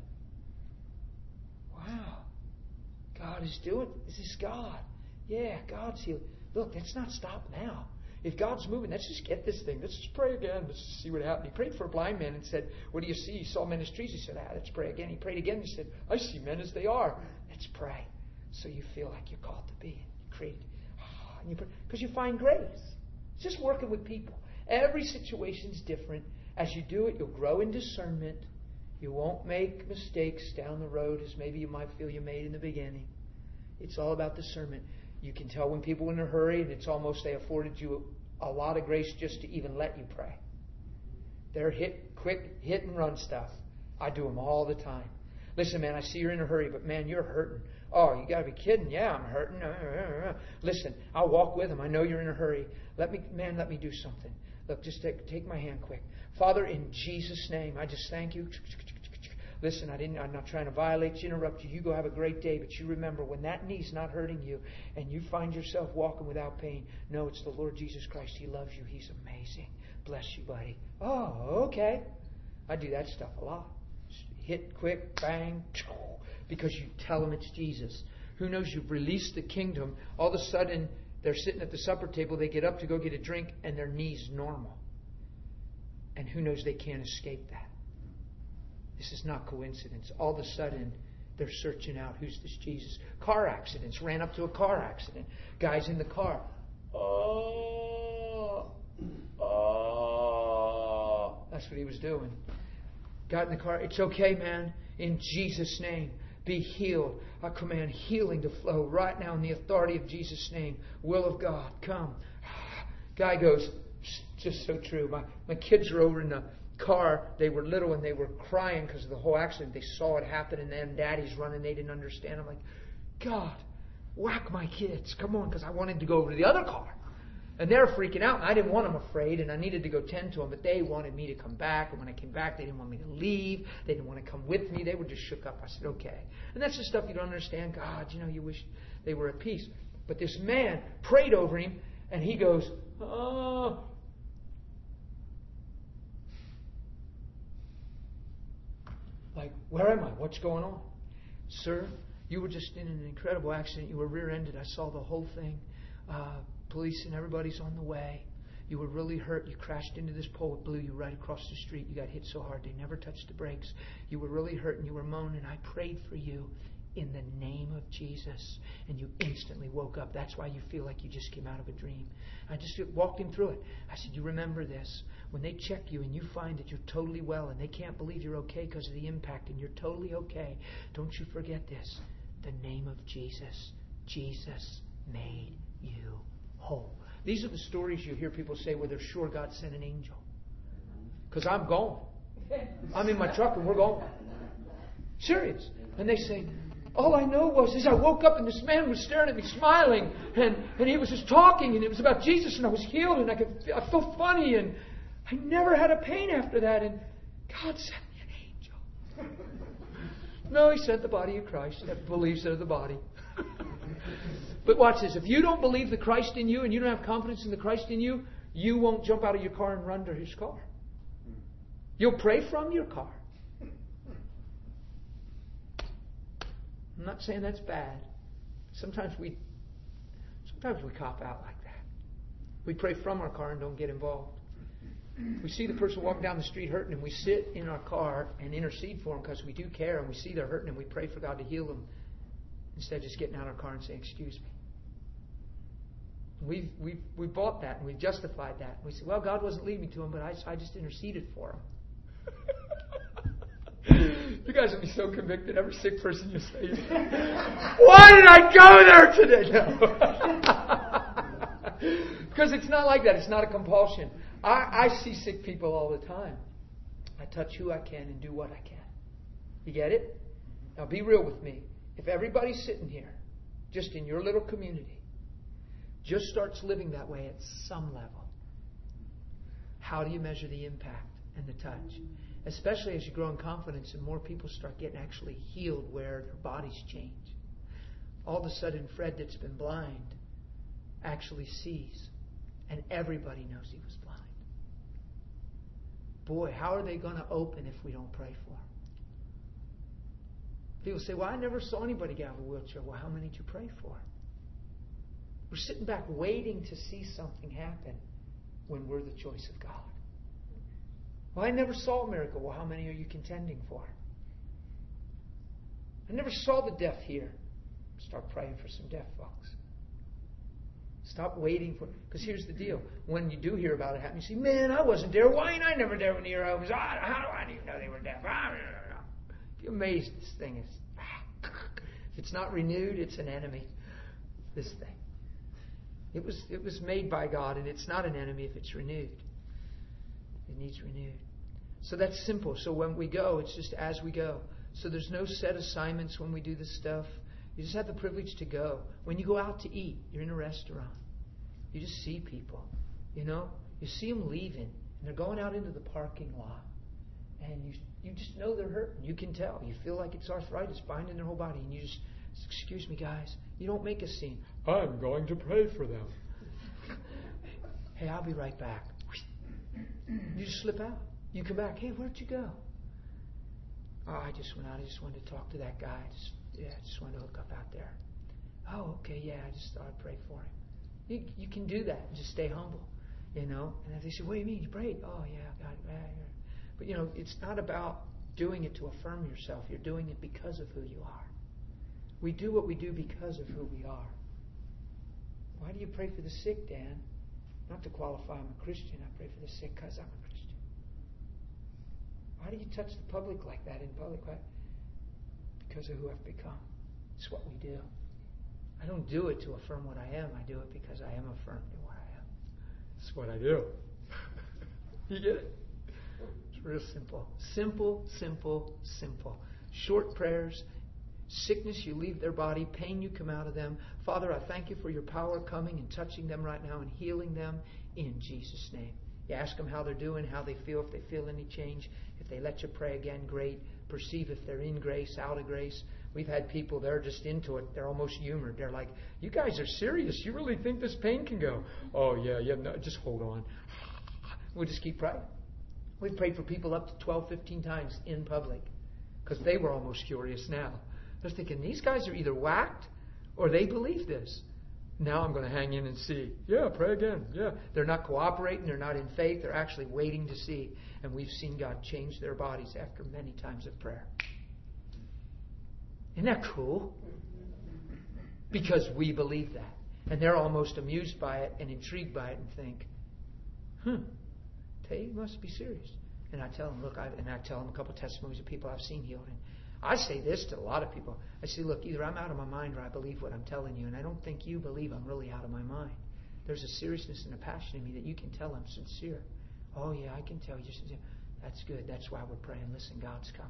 Wow. God is doing it. This is God. Yeah, God's healing. Look, let's not stop now. If God's moving, let's just get this thing. Let's just pray again. Let's just see what happens. He prayed for a blind man and said, what do you see? He saw men as trees. He said, let's pray again. He prayed again. He said, I see men as they are. Let's pray. So you feel like you're called to be. You create. And you pray. Because you find grace. It's just working with people. Every situation's different. As you do it, you'll grow in discernment. You won't make mistakes down the road as maybe you might feel you made in the beginning. It's all about discernment. You can tell when people are in a hurry, and it's almost they afforded you a lot of grace just to even let you pray. They're quick hit and run stuff. I do them all the time. Listen, man, I see you're in a hurry, but man, you're hurting. Oh, you got to be kidding. Yeah, I'm hurting. Listen, I'll walk with them. I know you're in a hurry. Let me do something. Look, just take my hand quick. Father, in Jesus' name, I just thank you. Listen, I'm not trying to violate you, interrupt you. You go have a great day, but you remember when that knee's not hurting you and you find yourself walking without pain, no, it's the Lord Jesus Christ. He loves you. He's amazing. Bless you, buddy. Oh, okay. I do that stuff a lot. Hit quick, bang, because you tell them it's Jesus. Who knows, you've released the kingdom. All of a sudden, they're sitting at the supper table. They get up to go get a drink, and their knee's normal. And who knows, they can't escape that. This is not coincidence. All of a sudden, they're searching out, who's this Jesus? Car accidents. Ran up to a car accident. Guy's in the car. Oh. That's what he was doing. Got in the car. It's okay, man. In Jesus' name, be healed. I command healing to flow right now in the authority of Jesus' name. Will of God, come. Guy goes, just so true. My kids are over in the car. They were little and they were crying because of the whole accident. They saw it happen and then Daddy's running. They didn't understand. I'm like, God, whack my kids. Come on, because I wanted to go over to the other car. And they're freaking out. I didn't want them afraid, and I needed to go tend to them. But they wanted me to come back. And when I came back, they didn't want me to leave. They didn't want to come with me. They were just shook up. I said, okay. And that's the stuff you don't understand. God, you wish they were at peace. But this man prayed over him, and he goes, oh. Like, where am I? What's going on? Sir, you were just in an incredible accident. You were rear-ended. I saw the whole thing. Police and everybody's on the way. You were really hurt. You crashed into this pole. It blew you right across the street. You got hit so hard they never touched the brakes. You were really hurt and you were moaning. I prayed for you in the name of Jesus. And you instantly woke up. That's why you feel like you just came out of a dream. I just walked him through it. I said, you remember this. When they check you and you find that you're totally well and they can't believe you're okay because of the impact and you're totally okay, don't you forget this. The name of Jesus. Jesus made you whole. These are the stories you hear people say where they're sure God sent an angel. Because I'm going. I'm in my truck and we're going. Serious. And they say, all I know is I woke up and this man was staring at me smiling and he was just talking and it was about Jesus and I was healed and I felt funny and I never had a pain after that and God sent me an angel. No, He sent the body of Christ that believes in the body. But watch this. If you don't believe the Christ in you and you don't have confidence in the Christ in you, you won't jump out of your car and run to His car. You'll pray from your car. I'm not saying that's bad. Sometimes we cop out like that. We pray from our car and don't get involved. We see the person walking down the street hurting and we sit in our car and intercede for them because we do care and we see they're hurting and we pray for God to heal them. Instead of just getting out of our car and saying, excuse me. We've bought that and we've justified that. We say, well, God wasn't leading me to him, but I just interceded for him. You guys will be so convicted. Every sick person you say, why did I go there today? No. Because it's not like that. It's not a compulsion. I see sick people all the time. I touch who I can and do what I can. You get it? Now be real with me. If everybody sitting here, just in your little community, just starts living that way at some level, how do you measure the impact and the touch? Especially as you grow in confidence and more people start getting actually healed where their bodies change. All of a sudden, Fred that's been blind actually sees. And everybody knows he was blind. Boy, how are they going to open if we don't pray for them? People say, well, I never saw anybody get out of a wheelchair. Well, how many did you pray for? We're sitting back waiting to see something happen when we're the choice of God. Well, I never saw a miracle. Well, how many are you contending for? I never saw the deaf hear. Start praying for some deaf folks. Stop waiting for it. Because here's the deal. When you do hear about it happen, you say, man, I wasn't there. Why ain't I never there when I was? How do I even know they were deaf? You're amazed this thing is. If it's not renewed, it's an enemy. This thing. It was made by God, and it's not an enemy if it's renewed. It needs renewed. So that's simple. So when we go, it's just as we go. So there's no set assignments when we do this stuff. You just have the privilege to go. When you go out to eat, you're in a restaurant. You just see people. You know? You see them leaving, and they're going out into the parking lot. And you just know they're hurting. You can tell. You feel like it's arthritis binding their whole body. And you just, excuse me, guys. You don't make a scene. I'm going to pray for them. Hey, I'll be right back. You just slip out. You come back. Hey, where'd you go? Oh, I just went out. I just wanted to talk to that guy. I just wanted to hook up out there. Oh, okay, yeah. I just thought I'd pray for him. You can do that and just stay humble. You know? And if they say, what do you mean? You prayed? Oh, yeah, God. But, you know, it's not about doing it to affirm yourself. You're doing it because of who you are. We do what we do because of who we are. Why do you pray for the sick, Dan? Not to qualify I'm a Christian. I pray for the sick because I'm a Christian. Why do you touch the public like that in public? Why? Because of who I've become. It's what we do. I don't do it to affirm what I am. I do it because I am affirmed in what I am. It's what I do. You get it? It's real simple. Simple, simple, simple. Short prayers. Sickness, you leave their body. Pain, you come out of them. Father, I thank you for your power coming and touching them right now and healing them in Jesus' name. You ask them how they're doing, how they feel, if they feel any change. If they let you pray again, great. Perceive if they're in grace, out of grace. We've had people, they're just into it. They're almost humored. They're like, you guys are serious. You really think this pain can go? Oh, yeah, no, just hold on. We'll just keep praying. We've prayed for people up to 12, 15 times in public because they were almost curious now. They're thinking, these guys are either whacked or they believe this. Now I'm going to hang in and see. Yeah, pray again. Yeah. They're not cooperating. They're not in faith. They're actually waiting to see. And we've seen God change their bodies after many times of prayer. Isn't that cool? Because we believe that. And they're almost amused by it and intrigued by it and think, Tay must be serious. And I tell them, look, I tell them a couple of testimonies of people I've seen healed. And I say this to a lot of people. I say, look, either I'm out of my mind or I believe what I'm telling you. And I don't think you believe I'm really out of my mind. There's a seriousness and a passion in me that you can tell I'm sincere. Oh, yeah, I can tell you're sincere. That's good. That's why we're praying. Listen, God's coming.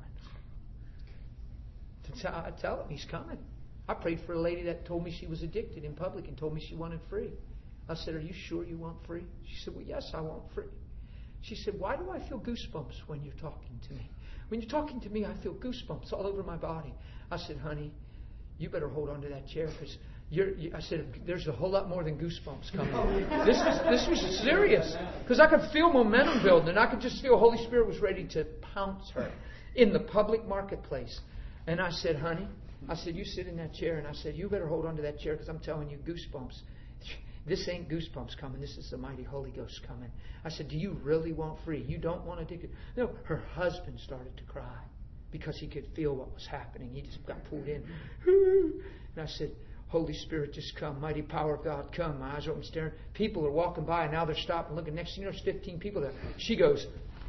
I tell him He's coming. I prayed for a lady that told me she was addicted in public and told me she wanted free. I said, are you sure you want free? She said, well, yes, I want free. She said, why do I feel goosebumps when you're talking to me? When you're talking to me, I feel goosebumps all over my body. I said, honey, you better hold on to that chair because I said, there's a whole lot more than goosebumps coming. This was serious because I could feel momentum building and I could just feel Holy Spirit was ready to pounce her in the public marketplace. And I said, honey, I said, you sit in that chair. And I said, you better hold on to that chair because I'm telling you, goosebumps. This ain't goosebumps coming. This is the mighty Holy Ghost coming. I said, do you really want free? You don't want addicted? No, her husband started to cry because he could feel what was happening. He just got pulled in. And I said, Holy Spirit, just come. Mighty power of God, come. My eyes are open, staring. People are walking by and now they're stopping, looking. Next thing you know, there's 15 people there. She goes,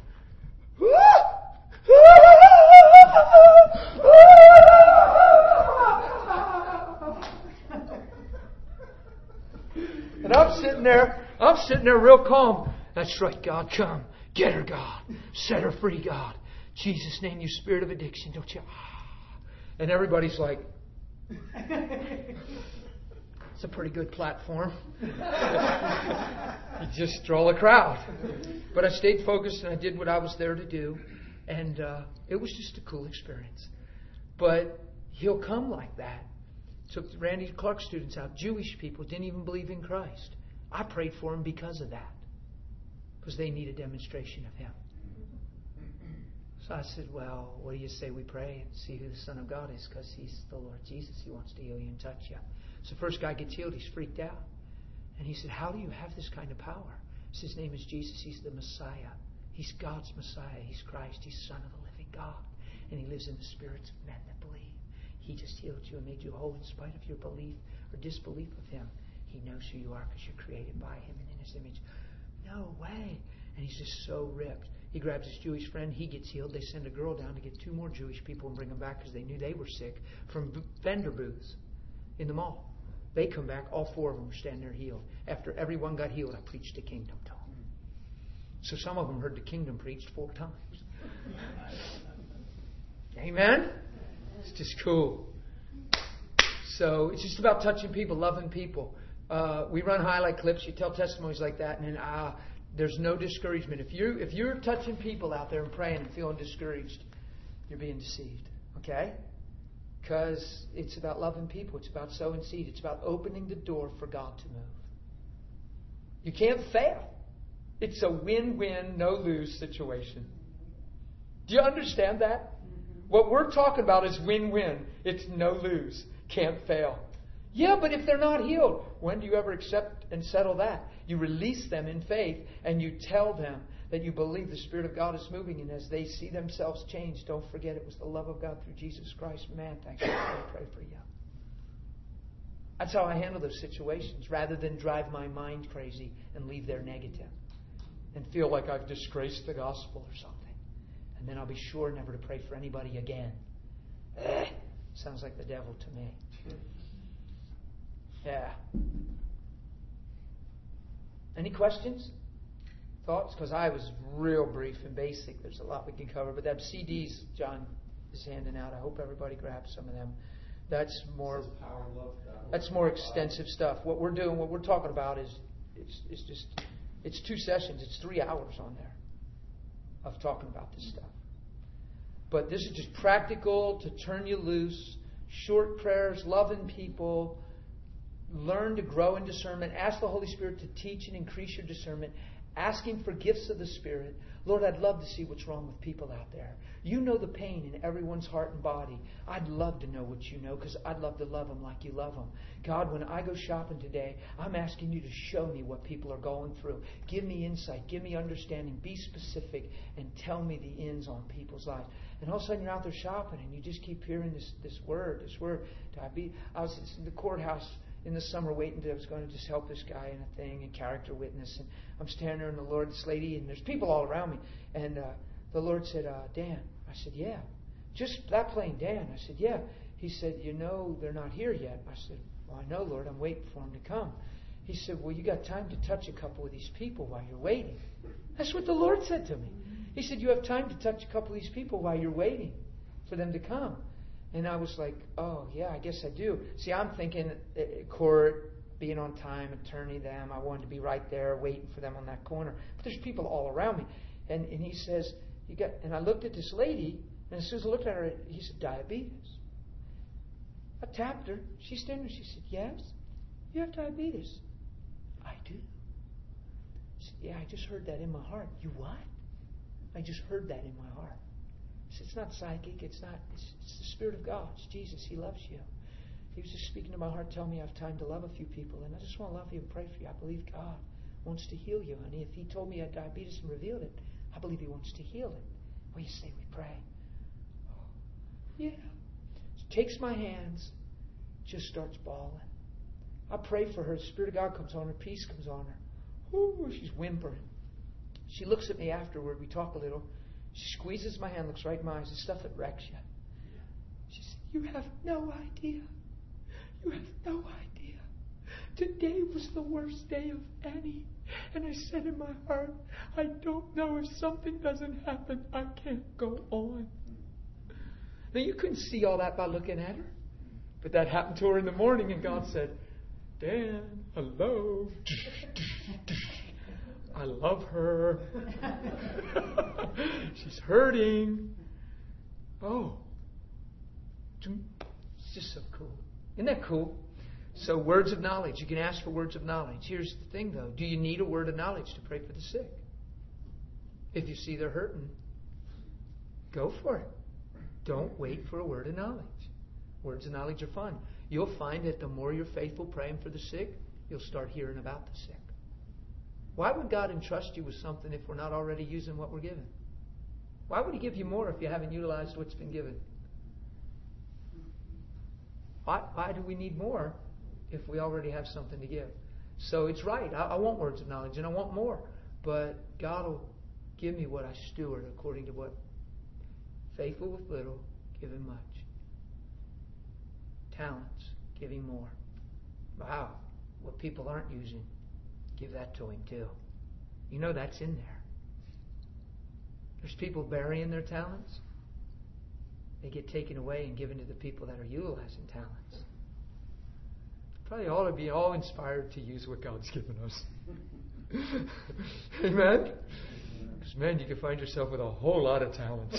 and I'm sitting there real calm. That's right, God, come. Get her, God. Set her free, God. Jesus' name, you spirit of addiction, don't you? And everybody's like, it's a pretty good platform. You just draw a crowd. But I stayed focused and I did what I was there to do. And it was just a cool experience. But He'll come like that. Took the Randy Clark students out. Jewish people didn't even believe in Christ. I prayed for them because of that. Because they need a demonstration of Him. So I said, well, what do you say we pray and see who the Son of God is? Because He's the Lord Jesus. He wants to heal you and touch you. So the first guy gets healed. He's freaked out. And he said, how do you have this kind of power? His name is Jesus. He's the Messiah. He's God's Messiah. He's Christ. He's Son of the living God. And He lives in the spirits of men that believe. He just healed you and made you whole in spite of your belief or disbelief of Him. He knows who you are because you're created by Him and in His image. No way. And he's just so ripped. He grabs his Jewish friend. He gets healed. They send a girl down to get 2 more Jewish people and bring them back because they knew they were sick from vendor booths in the mall. They come back. All 4 of them were standing there healed. After everyone got healed, I preached the kingdom to them. So some of them heard the kingdom preached 4 times. Amen? It's just cool. So it's just about touching people, loving people. We run highlight clips. You tell testimonies like that, and then there's no discouragement. If you're touching people out there and praying and feeling discouraged, you're being deceived. Okay? Because it's about loving people. It's about sowing seed. It's about opening the door for God to move. You can't fail. It's a win-win, no-lose situation. Do you understand that? What we're talking about is win-win. It's no-lose. Can't fail. Yeah, but if they're not healed, when do you ever accept and settle that? You release them in faith and you tell them that you believe the Spirit of God is moving, and as they see themselves change, don't forget it was the love of God through Jesus Christ. Man, thanks for pray for you. That's how I handle those situations, rather than drive my mind crazy and leave there negative and feel like I've disgraced the gospel or something. And then I'll be sure never to pray for anybody again. Sounds like the devil to me. Yeah. Any questions? Thoughts? Because I was real brief and basic. There's a lot we can cover. But that CDs John is handing out, I hope everybody grabs some of them. That's more extensive stuff. What we're doing, what we're talking about is it's 2 sessions. It's 3 hours on there of talking about this stuff. But this is just practical to turn you loose. Short prayers, loving people. Learn to grow in discernment. Ask the Holy Spirit to teach and increase your discernment. Asking for gifts of the Spirit. Lord, I'd love to see what's wrong with people out there. You know the pain in everyone's heart and body. I'd love to know what you know because I'd love to love them like you love them. God, when I go shopping today, I'm asking you to show me what people are going through. Give me insight. Give me understanding. Be specific and tell me the ends on people's lives. And all of a sudden you're out there shopping and you just keep hearing this word. I was in the courthouse in the summer waiting I was going to just help this guy in a thing, a character witness. And I'm standing there and the Lord, this lady, and there's people all around me. And the Lord said, Dan. I said, yeah. Just that plain, Dan. I said, yeah. He said, you know, they're not here yet. I said, well, I know, Lord. I'm waiting for them to come. He said, well, you got time to touch a couple of these people while you're waiting. That's what the Lord said to me. He said, you have time to touch a couple of these people while you're waiting for them to come. And I was like, oh, yeah, I guess I do. See, I'm thinking court, being on time, attorney, them. I wanted to be right there waiting for them on that corner. But there's people all around me. And he says, and I looked at this lady, and as soon as I looked at her, he said, diabetes. I tapped her. She's standing there. She said, yes, you have diabetes. I do. She said, yeah, I just heard that in my heart. You what? I just heard that in my heart. It's not psychic. It's the Spirit of God. It's Jesus. He loves you. He was just speaking to my heart, telling me I have time to love a few people. And I just want to love you and pray for you. I believe God wants to heal you. And if He told me I had diabetes and revealed it, I believe He wants to heal it. Will you say we pray? Oh, yeah. She takes my hands, just starts bawling. I pray for her. The Spirit of God comes on her. Peace comes on her. Ooh, she's whimpering. She looks at me afterward. We talk a little. She squeezes my hand, looks right in my eyes. The stuff that wrecks you. She said, you have no idea. You have no idea. Today was the worst day of any. And I said in my heart, I don't know, if something doesn't happen, I can't go on. Now you couldn't see all that by looking at her. But that happened to her in the morning and God said, Dan, hello. I love her. She's hurting. Oh. It's just so cool. Isn't that cool? So words of knowledge. You can ask for words of knowledge. Here's the thing, though. Do you need a word of knowledge to pray for the sick? If you see they're hurting, go for it. Don't wait for a word of knowledge. Words of knowledge are fun. You'll find that the more you're faithful praying for the sick, you'll start hearing about the sick. Why would God entrust you with something if we're not already using what we're given? Why would He give you more if you haven't utilized what's been given? Why do we need more if we already have something to give? So it's right. I want words of knowledge and I want more. But God will give me what I steward according to what faithful with little, giving much. Talents, giving more. Wow. What people aren't using, give that to Him too. You know that's in there. There's people burying their talents. They get taken away and given to the people that are utilizing talents. Probably ought to be all inspired to use what God's given us. Amen? Because, man, you can find yourself with a whole lot of talents.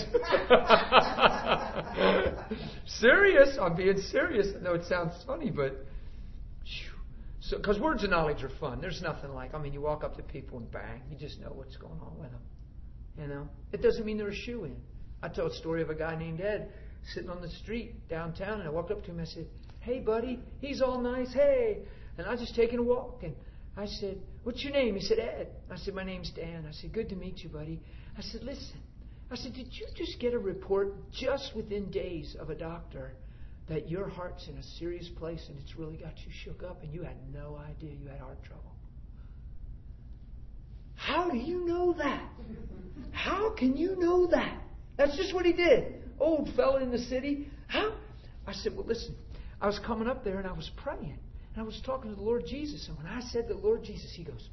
Serious. I'm being serious. I know it sounds funny, but... So, because words of knowledge are fun. There's nothing like, you walk up to people and bang, you just know what's going on with them. You know? It doesn't mean they're a shoo-in. I told a story of a guy named Ed sitting on the street downtown, and I walked up to him and I said, hey, buddy. He's all nice. Hey. And I was just taking a walk, and I said, what's your name? He said, Ed. I said, my name's Dan. I said, good to meet you, buddy. I said, listen. I said, did you just get a report just within days of a doctor that your heart's in a serious place and it's really got you shook up and you had no idea you had heart trouble? How do you know that? How can you know that? That's just what he did. Old fella in the city. How? I said, well, listen, I was coming up there and I was praying. And I was talking to the Lord Jesus. And when I said the Lord Jesus, he goes,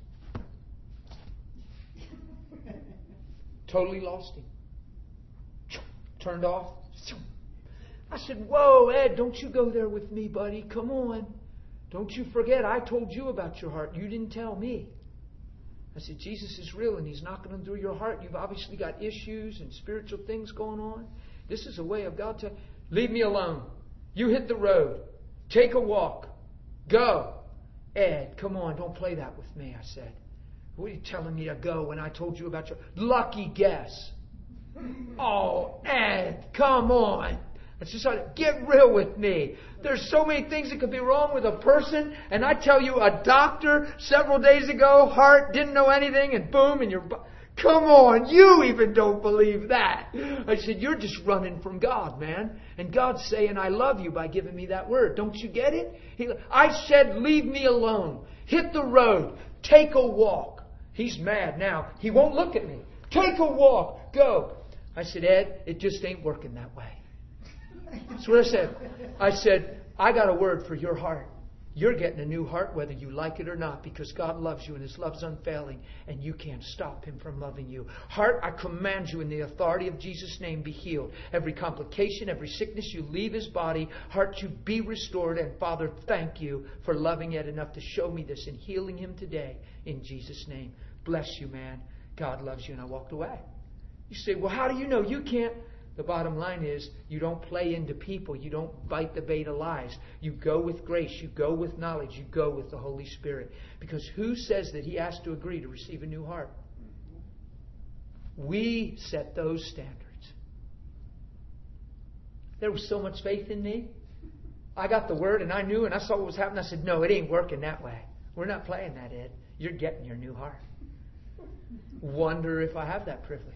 totally lost him. Turned off. I said, whoa, Ed, don't you go there with me, buddy. Come on. Don't you forget, I told you about your heart. You didn't tell me. I said, Jesus is real and He's knocking on through your heart. You've obviously got issues and spiritual things going on. This is a way of God to leave me alone. You hit the road. Take a walk. Go. Ed, come on, don't play that with me, I said. What are you telling me to go when I told you about your lucky guess? Oh, Ed, come on. It's just get real with me. There's so many things that could be wrong with a person, and I tell you, a doctor several days ago, heart, didn't know anything, and boom, and come on, you even don't believe that. I said, you're just running from God, man. And God's saying, I love you by giving me that word. Don't you get it? I said, leave me alone. Hit the road. Take a walk. He's mad now. He won't look at me. Take a walk. Go. I said, Ed, it just ain't working that way. That's what I said. I said, I got a word for your heart. You're getting a new heart whether you like it or not, because God loves you and His love's unfailing and you can't stop Him from loving you. Heart, I command you in the authority of Jesus' name, be healed. Every complication, every sickness, you leave His body. Heart, you be restored. And Father, thank you for loving Ed enough to show me this and healing him today in Jesus' name. Bless you, man. God loves you. And I walked away. You say, well, how do you know? You can't. The bottom line is, you don't play into people. You don't bite the bait of lies. You go with grace. You go with knowledge. You go with the Holy Spirit. Because who says that he has to agree to receive a new heart? We set those standards. There was so much faith in me. I got the word and I knew and I saw what was happening. I said, no, it ain't working that way. We're not playing that, Ed. You're getting your new heart. Wonder if I have that privilege.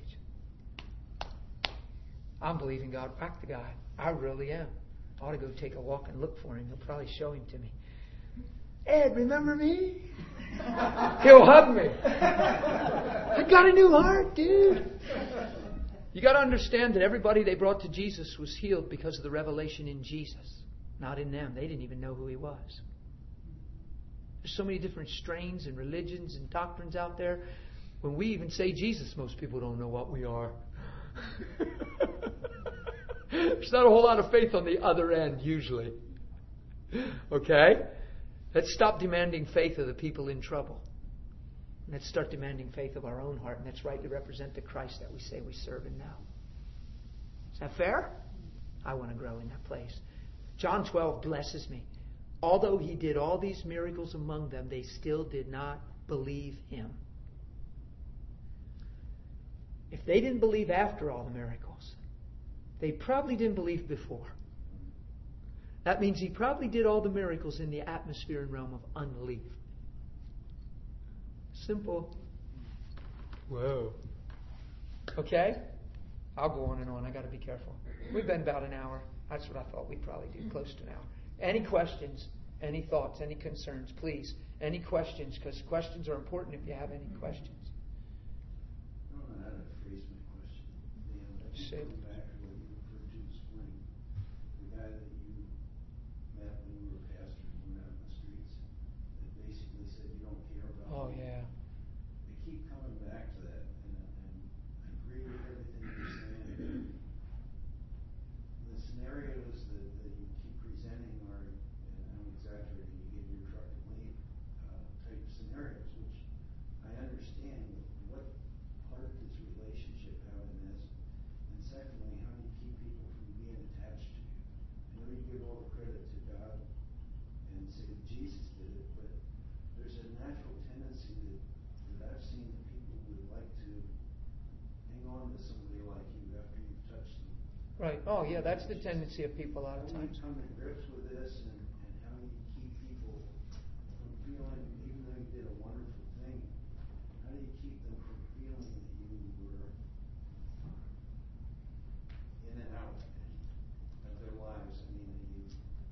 I'm believing God back the guy. I really am. I ought to go take a walk and look for him. He'll probably show him to me. Ed, remember me? He'll hug me. I got a new heart, dude. You got to understand that everybody they brought to Jesus was healed because of the revelation in Jesus, not in them. They didn't even know who He was. There's so many different strains and religions and doctrines out there. When we even say Jesus, most people don't know what we are. There's not a whole lot of faith on the other end, usually. Okay? Let's stop demanding faith of the people in trouble. Let's start demanding faith of our own heart, and that's right to represent the Christ that we say we serve and know. Is that fair? I want to grow in that place. John 12 blesses me. Although He did all these miracles among them, they still did not believe Him. If they didn't believe after all the miracles, they probably didn't believe before. That means He probably did all the miracles in the atmosphere and realm of unbelief. Simple. Whoa. Okay? I'll go on and on. I got to be careful. We've been about an hour. That's what I thought we'd probably do, close to an hour. Any questions? Any thoughts? Any concerns? Please. Any questions? Because questions are important if you have any questions. I don't know how to phrase my question. Going back to what you referred to this morning, the guy that you met when you were a pastor and went out in the streets, that basically said you don't care about me. Oh, yeah. I keep coming back to that, and I agree with everything you're saying. The scenarios that you keep presenting are, and I'm exaggerating, you gave your truck and leave type scenarios, which I understand. What part does relationship have in this? And secondly, how do you keep people from being attached to you? I know you give all the credit to God and say that Jesus did it, but there's a natural tendency that I've seen that people would like to hang on to somebody like you after you've touched them. Right. Oh, yeah, that's the tendency of people a lot of How do you times. come to grips with this, and how do you keep people from feeling, even though you did a wonderful thing, how do you keep them from feeling that you were in and out of their lives? I mean, that you,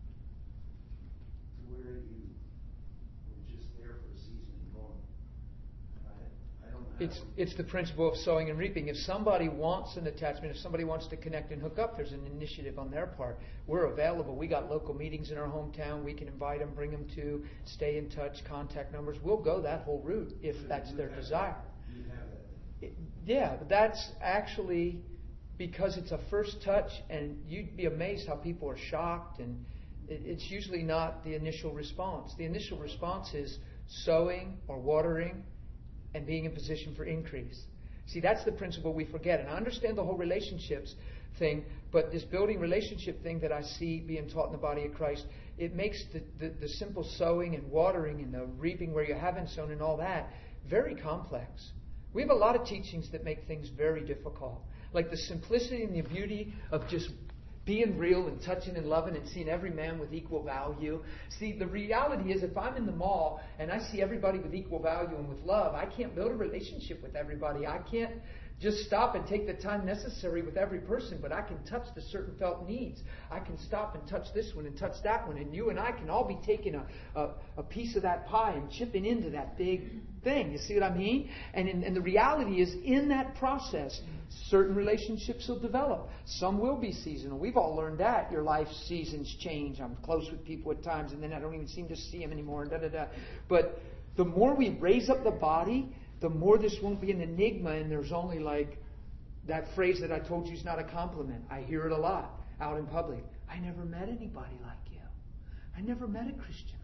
to where you were just there for a season and gone. I don't know how It's the principle of sowing and reaping. If somebody wants an attachment, if somebody wants to connect and hook up, there's an initiative on their part. We're available. We got local meetings in our hometown. We can invite them, bring them to, stay in touch, contact numbers. We'll go that whole route if that's their desire. Yeah, but that's actually because it's a first touch, and you'd be amazed how people are shocked, and it's usually not the initial response. The initial response is sowing or watering and being in position for increase. See, that's the principle we forget. And I understand the whole relationships thing, but this building relationship thing that I see being taught in the body of Christ, it makes the simple sowing and watering and the reaping where you haven't sown and all that very complex. We have a lot of teachings that make things very difficult. Like the simplicity and the beauty of just being real and touching and loving and seeing every man with equal value. See, the reality is if I'm in the mall and I see everybody with equal value and with love, I can't build a relationship with everybody. I can't just stop and take the time necessary with every person, but I can touch the certain felt needs. I can stop and touch this one and touch that one, and you and I can all be taking a piece of that pie and chipping into that big thing. You see what I mean? And the reality is, in that process, certain relationships will develop. Some will be seasonal. We've all learned that. Your life seasons change. I'm close with people at times, and then I don't even seem to see them anymore. But the more we raise up the body, the more this won't be an enigma, and there's only like that phrase that I told you is not a compliment. I hear it a lot out in public. I never met anybody like you. I never met a Christian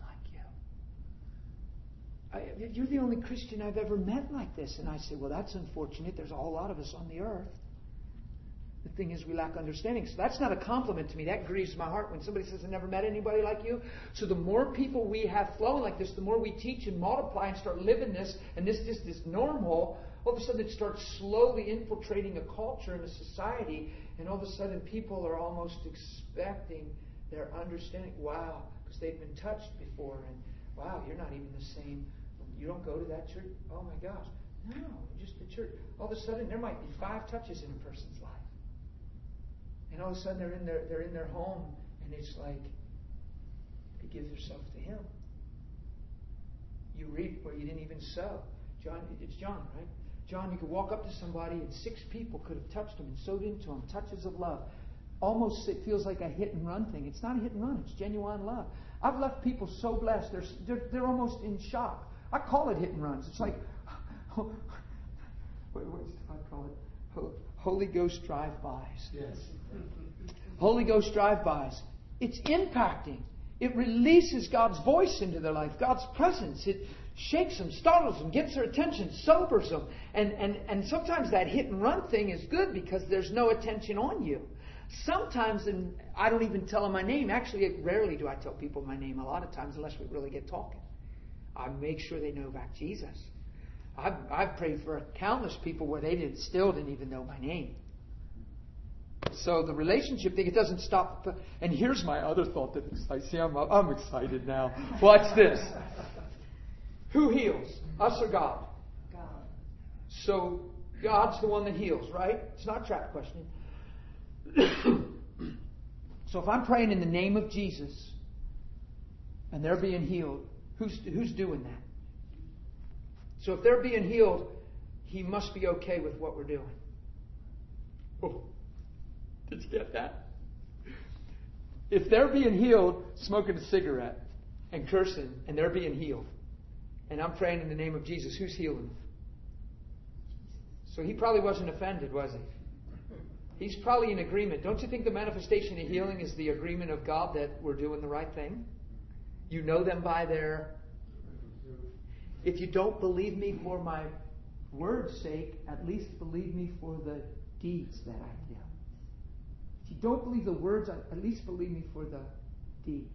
like you. You're the only Christian I've ever met like this. And I say, well, that's unfortunate. There's a whole lot of us on the earth. The thing is, we lack understanding. So that's not a compliment to me. That grieves my heart when somebody says, I never met anybody like you. So the more people we have flowing like this, the more we teach and multiply and start living this, and this just is normal, all of a sudden it starts slowly infiltrating a culture and a society, and all of a sudden people are almost expecting their understanding. Wow, because they've been touched before, and wow, you're not even the same. You don't go to that church? Oh my gosh. No, just the church. All of a sudden there might be 5 touches in a person's life. And all of a sudden they're in their home, and it's like they give themselves to Him. You reap where you didn't even sow. It's John, right? John, you could walk up to somebody and 6 people could have touched him and sowed into him. Touches of love. Almost it feels like a hit and run thing. It's not a hit and run. It's genuine love. I've left people so blessed. They're almost in shock. I call it hit and runs. It's like, what do I call it? Holy Ghost drive-bys. Yes. Holy Ghost drive-bys. It's impacting. It releases God's voice into their life, God's presence. It shakes them, startles them, gets their attention, sobers them. And sometimes that hit and run thing is good because there's no attention on you. Sometimes, and I don't even tell them my name. Actually, rarely do I tell people my name a lot of times unless we really get talking. I make sure they know about Jesus. I've prayed for countless people where they still didn't even know my name. So the relationship thing, it doesn't stop. And here's my other thought that excites. See, I'm excited now. Watch this. Who heals? Us or God? God. So God's the one that heals, right? It's not a trap question. So if I'm praying in the name of Jesus and they're being healed, who's doing that? So if they're being healed, He must be okay with what we're doing. Oh, did you get that? If they're being healed, smoking a cigarette and cursing, and they're being healed, and I'm praying in the name of Jesus, who's healing them? So He probably wasn't offended, was He? He's probably in agreement. Don't you think the manifestation of healing is the agreement of God that we're doing the right thing? You know them by their... If you don't believe me for my word's sake, at least believe me for the deeds that I do. If you don't believe the words, at least believe me for the deeds.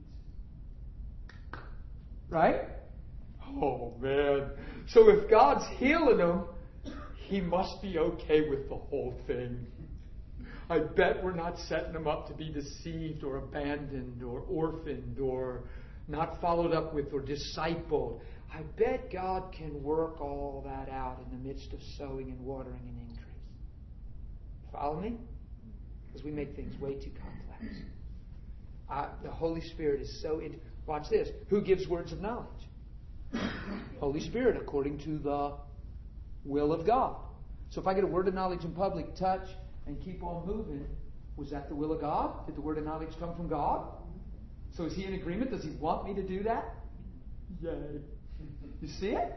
Right? Oh, man. So if God's healing them, He must be okay with the whole thing. I bet we're not setting them up to be deceived or abandoned or orphaned or not followed up with or discipled. I bet God can work all that out in the midst of sowing and watering and increase. Follow me? Because we make things way too complex. The Holy Spirit is so... Watch this. Who gives words of knowledge? Holy Spirit, according to the will of God. So if I get a word of knowledge in public, touch, and keep on moving, was that the will of God? Did the word of knowledge come from God? So is He in agreement? Does He want me to do that? Yay. You see it?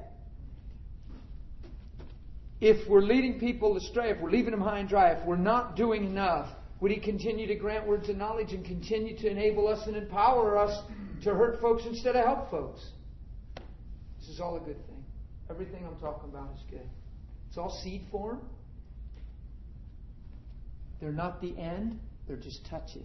If we're leading people astray, if we're leaving them high and dry, if we're not doing enough, would He continue to grant words of knowledge and continue to enable us and empower us to hurt folks instead of help folks? This is all a good thing. Everything I'm talking about is good. It's all seed form. They're not the end. They're just touches.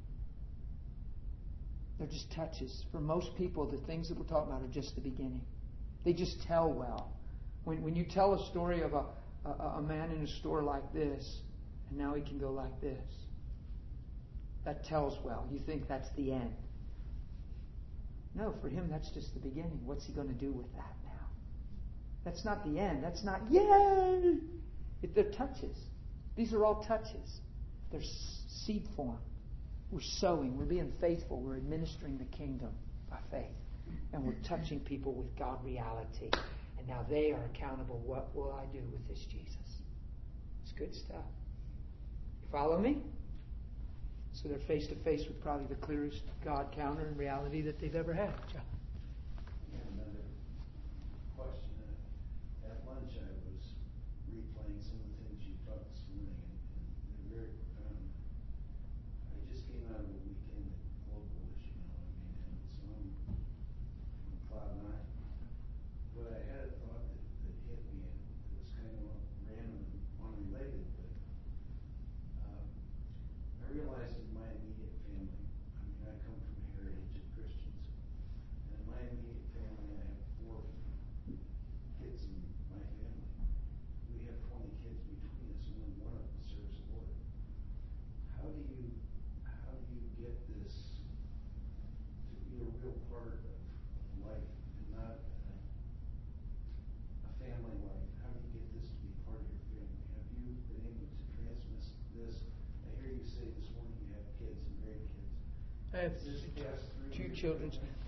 They're just touches. For most people, the things that we're talking about are just the beginning. They just tell well. When you tell a story of a man in a store like this, and now he can go like this, that tells well. You think that's the end. No, for him, that's just the beginning. What's he going to do with that now? That's not the end. That's not, yay! They're touches. These are all touches. They're seed form. We're sowing. We're being faithful. We're administering the kingdom by faith. And we're touching people with God reality. And now they are accountable. What will I do with this Jesus? It's good stuff. You follow me? So they're face to face with probably the clearest God counter in reality that they've ever had. John. Another question. At lunch, I was replaying some of the things you taught this morning, and they're very profound. I just came out of a weekend at Global, as you know, and so I'm from Cloud 9. But I had a thought that hit me, and it was kind of random and unrelated, but I realized in my immediate family, I come from a heritage of Christians, and in my immediate family, I have 4 kids in my family. We have 20 kids between us, and only one of them serves the Lord. How do you get this to be a real part of life and not a family life? How do you get this to be part of your family? Have you been able to transmit this? I hear you say this morning you have kids and grandkids. I have 2 children.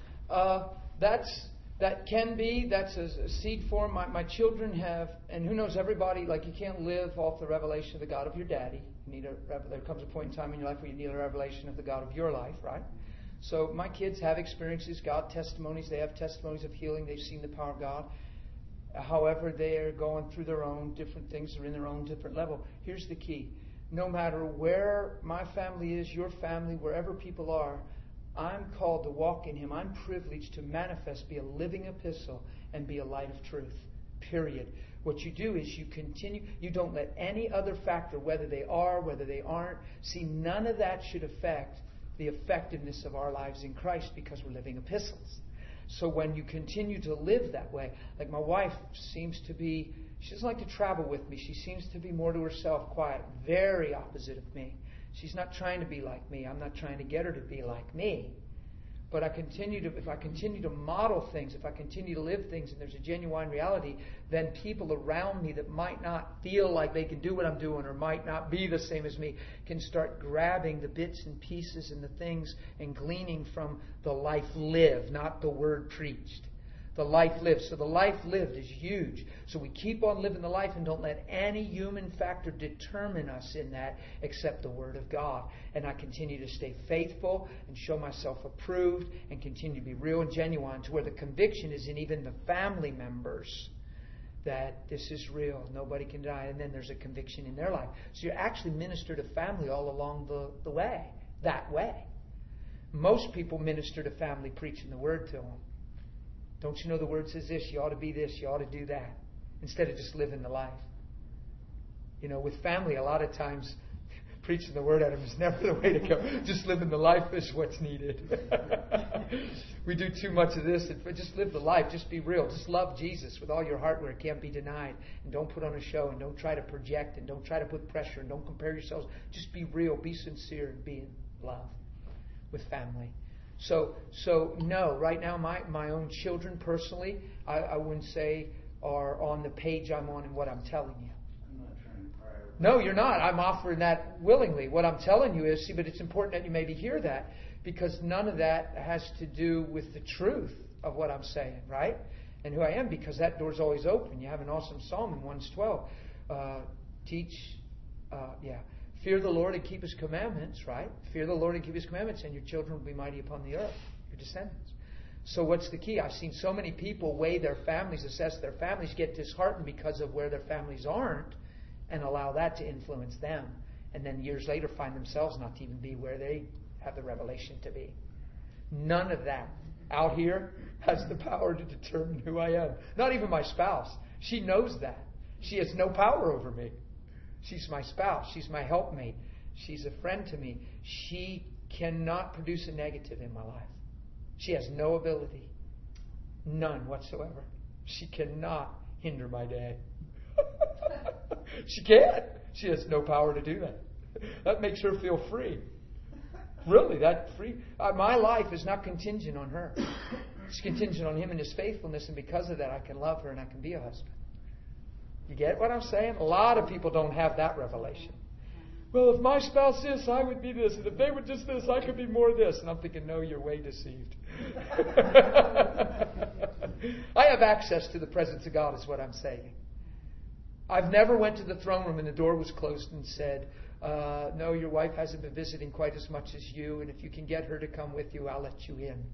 That's a seed form. My children have, and who knows, everybody, like you can't live off the revelation of the God of your daddy. There comes a point in time in your life where you need a revelation of the God of your life, right? So my kids have experiences, God testimonies. They have testimonies of healing. They've seen the power of God. However, they are going through their own different things. They're in their own different level. Here's the key. No matter where my family is, your family, wherever people are, I'm called to walk in Him. I'm privileged to manifest, be a living epistle, and be a light of truth. Period. What you do is you continue. You don't let any other factor, whether they are, whether they aren't. See, none of that should affect the effectiveness of our lives in Christ because we're living epistles. So when you continue to live that way, like my wife seems to be, she doesn't like to travel with me. She seems to be more to herself, quiet, very opposite of me. She's not trying to be like me. I'm not trying to get her to be like me. But if I continue to model things, if I continue to live things, and there's a genuine reality, then people around me that might not feel like they can do what I'm doing or might not be the same as me can start grabbing the bits and pieces and the things and gleaning from the life lived, not the word preached. The life lived. So the life lived is huge. So we keep on living the life and don't let any human factor determine us in that except the Word of God. And I continue to stay faithful and show myself approved and continue to be real and genuine to where the conviction is in even the family members that this is real. Nobody can die. And then there's a conviction in their life. So you actually minister to family all along the way. That way. Most people minister to family preaching the Word to them. Don't you know the Word says this? You ought to be this. You ought to do that. Instead of just living the life. You know, with family, a lot of times preaching the Word at them is never the way to go. Just living the life is what's needed. We do too much of this. Just live the life. Just be real. Just love Jesus with all your heart where it can't be denied. And don't put on a show. And don't try to project. And don't try to put pressure. And don't compare yourselves. Just be real. Be sincere. And be in love with family. So no, right now my own children personally, I wouldn't say are on the page I'm on in what I'm telling you. I'm not trying to prioritize. No, you're not. I'm offering that willingly. What I'm telling you is, but it's important that you maybe hear that because none of that has to do with the truth of what I'm saying, right? and who I am, because that door's always open. You have an awesome psalm in 112. Fear the Lord and keep His commandments, right? Fear the Lord and keep His commandments, and your children will be mighty upon the earth, your descendants. So what's the key? I've seen so many people weigh their families, assess their families, get disheartened because of where their families aren't, and allow that to influence them. And then years later find themselves not to even be where they have the revelation to be. None of that out here has the power to determine who I am. Not even my spouse. She knows that. She has no power over me. She's my spouse. She's my helpmate. She's a friend to me. She cannot produce a negative in my life. She has no ability. None whatsoever. She cannot hinder my day. She can't. She has no power to do that. That makes her feel free. Really, that free. My life is not contingent on her. It's contingent on Him and His faithfulness, and because of that, I can love her and I can be a husband. You get what I'm saying? A lot of people don't have that revelation. Well, if my spouse this, I would be this. And if they were just this, I could be more this. And I'm thinking, no, you're way deceived. I have access to the presence of God, is what I'm saying. I've never went to the throne room and the door was closed and said, no, your wife hasn't been visiting quite as much as you, and if you can get her to come with you, I'll let you in.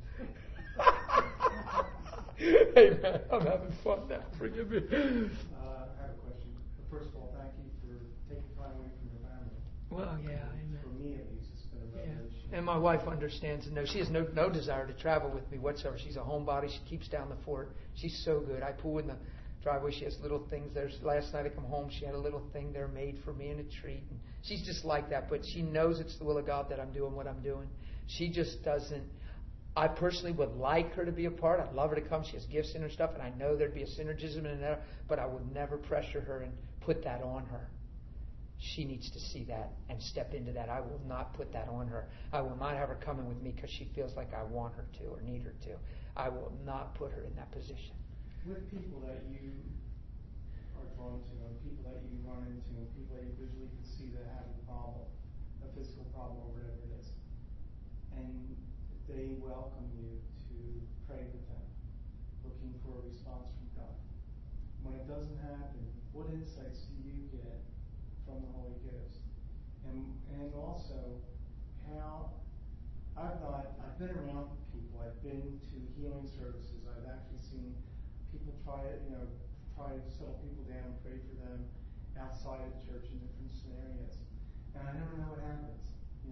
Hey, man, I'm having fun now. Forgive me. I have a question. First of all, thank you for taking time away from your family. Well, yeah, amen. For me, at least, it's been a revelation. Yeah. And my wife understands and knows. She has no desire to travel with me whatsoever. She's a homebody. She keeps down the fort. She's so good. I pull in the driveway. She has little things there. Last night I come home, she had a little thing there made for me and a treat. And she's just like that, but she knows it's the will of God that I'm doing what I'm doing. She just doesn't. I personally would like her to be a part. I'd love her to come. She has gifts in her stuff, and I know there'd be a synergism in there, but I would never pressure her and put that on her. She needs to see that and step into that. I will not put that on her. I will not have her coming with me because she feels like I want her to or need her to. I will not put her in that position. With people that you are drawn to, and people that you run into, and people that you visually can see that have a problem, a physical problem or whatever it is, and they welcome you to pray with them, looking for a response from God. When it doesn't happen, what insights do you get from the Holy Ghost? And also, how I've been around people, I've been to healing services, I've actually seen people try to settle people down and pray for them outside of church in different scenarios. And I never know what happens.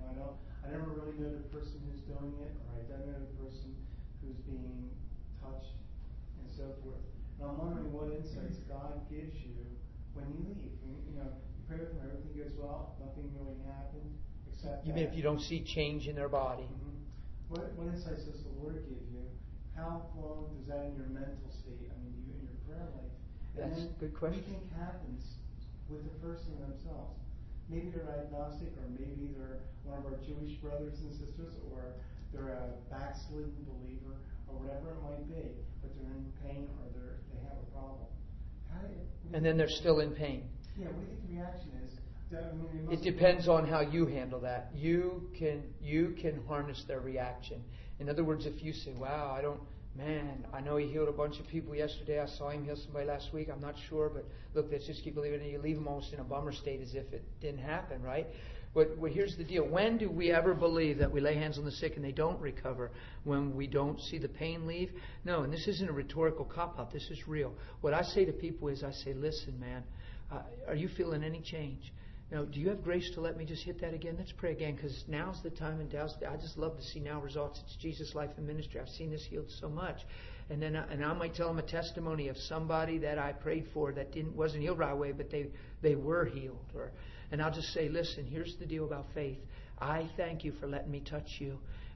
I never really know the person who's doing it, or I don't know the person who's being touched, and so forth. And I'm wondering what insights God gives you when you leave. You pray with them, everything goes well, nothing really happened, except You mean if you don't see change in their body? Mm-hmm. What insights does the Lord give you? How long does that in your mental state, do you in your prayer life? And That's a good question. What do you think happens with the person themselves? Maybe they're agnostic, or maybe they're one of our Jewish brothers and sisters, or they're a backslidden believer, or whatever it might be, but they're in pain or they have a problem. And then they're still in pain. Yeah, what do you think the reaction is? It depends on how you handle that. You can harness their reaction. In other words, if you say, wow, I know He healed a bunch of people yesterday. I saw Him heal somebody last week. I'm not sure, but look, let's just keep believing. And you leave them almost in a bummer state as if it didn't happen, right? But here's the deal. When do we ever believe that we lay hands on the sick and they don't recover? When we don't see the pain leave? No, and this isn't a rhetorical cop-out. This is real. What I say to people is, I say, listen, man, are you feeling any change? Do you have grace to let me just hit that again? Let's pray again, because now's the time, and I just love to see now results. It's Jesus' life and ministry. I've seen this healed so much. And then I might tell them a testimony of somebody that I prayed for that wasn't healed right away, but they were healed. And I'll just say, listen, here's the deal about faith. I thank you for letting me touch you.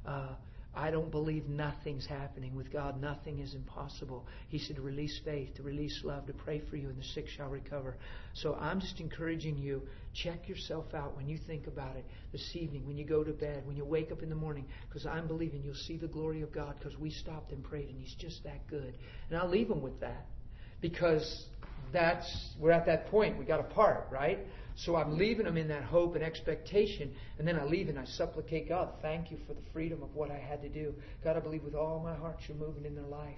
I don't believe nothing's happening. With God, nothing is impossible. He said to release faith, to release love, to pray for you, and the sick shall recover. So I'm just encouraging you, check yourself out when you think about it this evening, when you go to bed, when you wake up in the morning, because I'm believing you'll see the glory of God, because we stopped and prayed, and He's just that good. And I'll leave them with that, because we're at that point. We got to part, right? So I'm leaving them in that hope and expectation, and then I leave and I supplicate God, thank you for the freedom of what I had to do. God, I believe with all my heart You're moving in their life.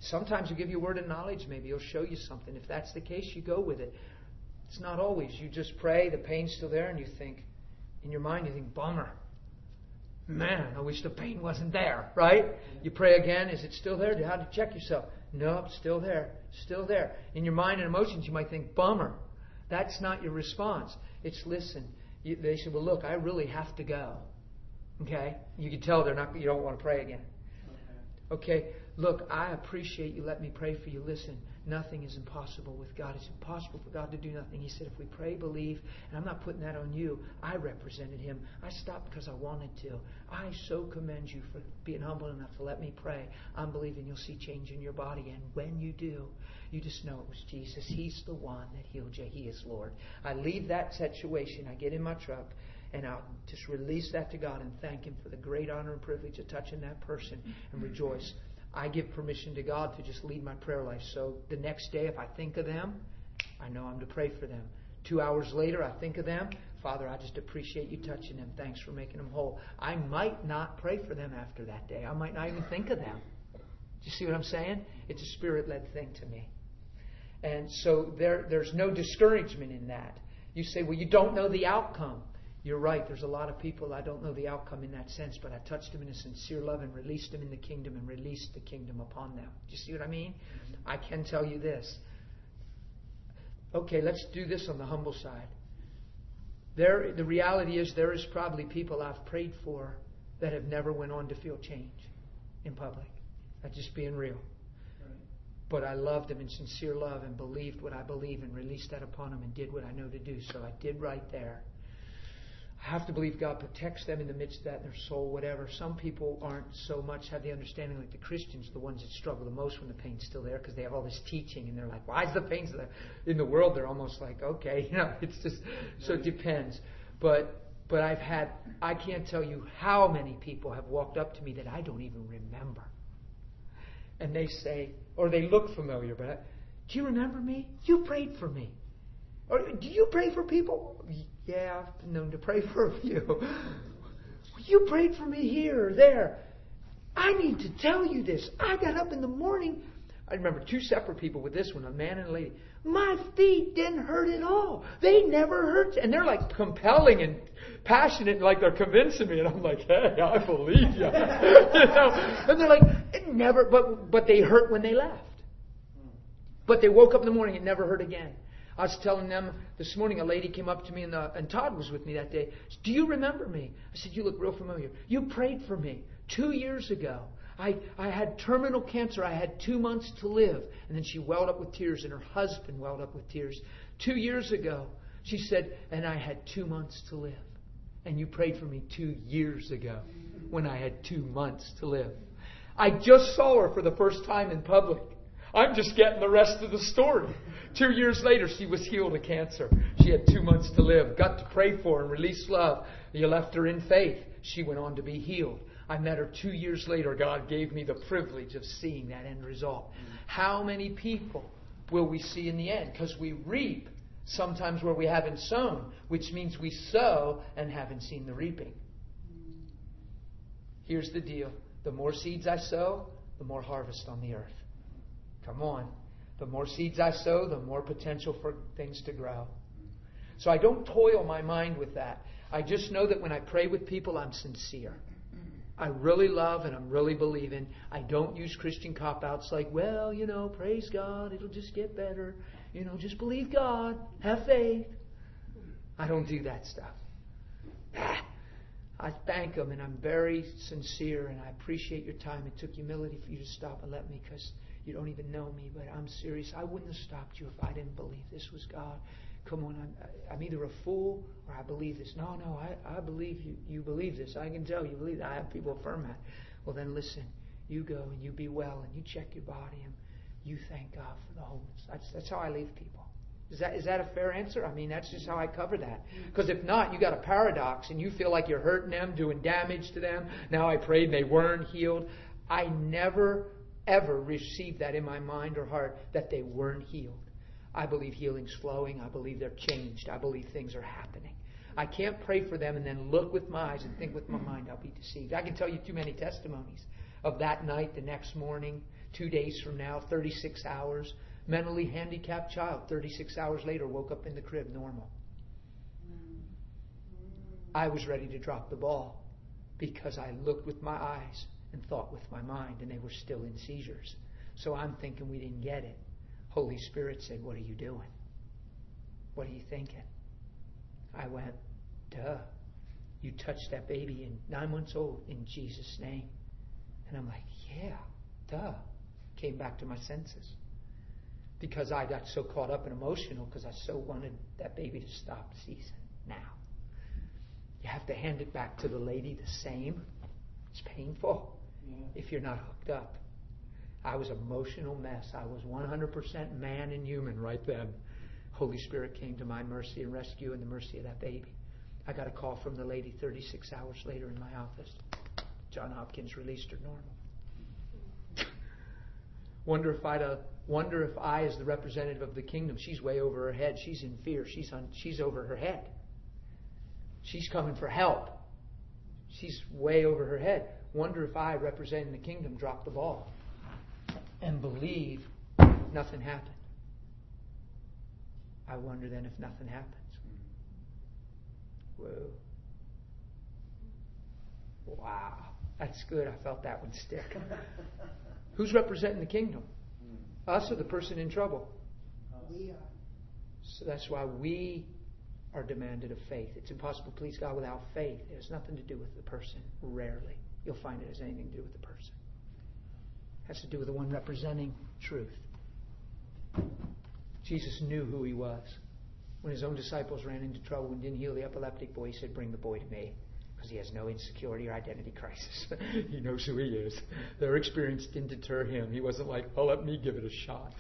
Sometimes He'll give you a word of knowledge. Maybe He'll show you something. If that's the case, you go with it. It's not always. You just pray, the pain's still there, and you think, in your mind, you think, bummer. Man, I wish the pain wasn't there, right? You pray again, is it still there? How to check yourself? No, still there. Still there. In your mind and emotions, you might think, bummer. That's not your response. It's listen. They say, well, look, I really have to go. Okay? You can tell you don't want to pray again. Okay, look, I appreciate you letting me pray for you. Listen, nothing is impossible with God. It's impossible for God to do nothing. He said, if we pray, believe, and I'm not putting that on you. I represented Him. I stopped because I wanted to. I so commend you for being humble enough to let me pray. I'm believing you'll see change in your body. And when you do, you just know it was Jesus. He's the one that healed you. He is Lord. I leave that situation. I get in my truck. And I'll just release that to God and thank Him for the great honor and privilege of touching that person and rejoice. I give permission to God to just lead my prayer life. So the next day, if I think of them, I know I'm to pray for them. 2 hours later, I think of them. Father, I just appreciate you touching them. Thanks for making them whole. I might not pray for them after that day. I might not even think of them. Do you see what I'm saying? It's a Spirit-led thing to me. And so there's no discouragement in that. You say, well, you don't know the outcome. You're right. There's a lot of people I don't know the outcome in that sense, but I touched them in a sincere love and released them in the kingdom and released the kingdom upon them. Do you see what I mean? I can tell you this. Okay, let's do this on the humble side. The reality is there is probably people I've prayed for that have never went on to feel change in public. I'm just being real. But I loved them in sincere love and believed what I believe and released that upon them and did what I know to do. So I did right there. I have to believe God protects them in the midst of that, their soul, whatever. Some people aren't so much have the understanding like the Christians, the ones that struggle the most when the pain's still there because they have all this teaching and they're like, why is the pain there? In the world, they're almost like, okay, it's just, so it depends. But I can't tell you how many people have walked up to me that I don't even remember. And they say, or they look familiar, but do you remember me? You prayed for me. Or do you pray for people? Yeah, I've been known to pray for a few. You prayed for me here or there. I need to tell you this. I got up in the morning. I remember 2 separate people with this one, a man and a lady. My feet didn't hurt at all. They never hurt. And they're like compelling and passionate, like they're convincing me. And I'm like, hey, I believe you. And they're like, it never, but they hurt when they left. But they woke up in the morning and never hurt again. I was telling them this morning, a lady came up to me, and Todd was with me that day. Do you remember me? I said, you look real familiar. You prayed for me 2 years ago. I had terminal cancer. I had 2 months to live. And then she welled up with tears, and her husband welled up with tears. 2 years ago, she said, and I had 2 months to live. And you prayed for me 2 years ago when I had 2 months to live. I just saw her for the first time in public. I'm just getting the rest of the story. 2 years later, she was healed of cancer. She had 2 months to live. Got to pray for her and release love. You left her in faith. She went on to be healed. I met her 2 years later. God gave me the privilege of seeing that end result. How many people will we see in the end? Because we reap sometimes where we haven't sown, which means we sow and haven't seen the reaping. Here's the deal. The more seeds I sow, the more harvest on the earth. Come on. The more seeds I sow, the more potential for things to grow. So I don't toil my mind with that. I just know that when I pray with people, I'm sincere. I really love and I'm really believing. I don't use Christian cop-outs like, well, praise God, it'll just get better. Just believe God, have faith. I don't do that stuff. I thank them and I'm very sincere and I appreciate your time. It took humility for you to stop and let me because you don't even know me, but I'm serious. I wouldn't have stopped you if I didn't believe this was God. Come on, I'm either a fool or I believe this. No, I believe you believe this. I can tell you believe that. I have people affirm that. Well, then listen. You go and you be well and you check your body and you thank God for the wholeness. That's how I leave people. Is that a fair answer? I mean, that's just how I cover that. Because if not, you got a paradox and you feel like you're hurting them, doing damage to them. Now I prayed and they weren't healed. I never ever received that in my mind or heart that they weren't healed. I believe healing's flowing. I believe they're changed. I believe things are happening. I can't pray for them and then look with my eyes and think with my mind I'll be deceived. I can tell you too many testimonies of that night, the next morning, 2 days from now, 36 hours. Mentally handicapped child, 36 hours later, woke up in the crib normal. I was ready to drop the ball because I looked with my eyes and thought with my mind, and they were still in seizures. So I'm thinking we didn't get it. Holy Spirit said, "What are you doing? What are you thinking?" I went, "Duh. You touched that baby in 9 months old in Jesus' name." And I'm like, "Yeah, duh." Came back to my senses. Because I got so caught up and emotional because I so wanted that baby to stop seizing now. You have to hand it back to the lady the same. It's painful if you're not hooked up. I was an emotional mess. I was 100% man and human right then. Holy Spirit came to my mercy and rescue and the mercy of that baby. I got a call from the lady 36 hours later in my office. John Hopkins released her normal. Wonder if I, as the representative of the kingdom, she's way over her head. She's in fear. She's over her head. She's coming for help. She's way over her head. Wonder if I, representing the kingdom, dropped the ball and believe nothing happened. I wonder then if nothing happens. Whoa. Wow. That's good. I felt that one stick. Who's representing the kingdom? Us or the person in trouble? We are. So that's why we are demanded of faith. It's impossible to please God without faith. It has nothing to do with the person. Rarely. You'll find it has anything to do with the person. It has to do with the one representing truth. Jesus knew who he was. When his own disciples ran into trouble and didn't heal the epileptic boy, he said, "Bring the boy to me." Because he has no insecurity or identity crisis. He knows who he is. Their experience didn't deter him. He wasn't like, "Oh, let me give it a shot."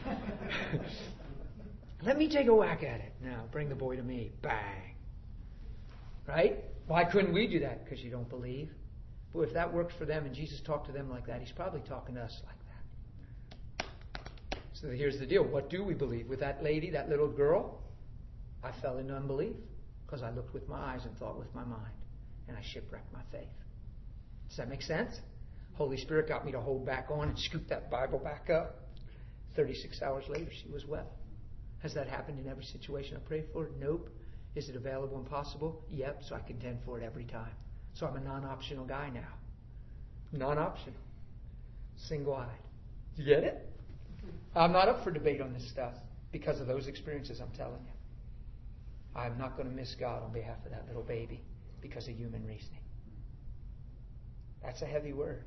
Let me take a whack at it. No, bring the boy to me. Bang. Right? Why couldn't we do that? Because you don't believe. Boy, if that worked for them and Jesus talked to them like that, he's probably talking to us like that. So here's the deal. What do we believe? With that lady, that little girl, I fell into unbelief because I looked with my eyes and thought with my mind. And I shipwrecked my faith. Does that make sense? Holy Spirit got me to hold back on and scoop that Bible back up. 36 hours later, she was well. Has that happened in every situation I pray for? Nope. Is it available and possible? Yep. So I contend for it every time. So I'm a non-optional guy now. Non-optional. Single-eyed. You get it? I'm not up for debate on this stuff because of those experiences, I'm telling you. I'm not going to miss God on behalf of that little baby. Because of human reasoning. That's a heavy word.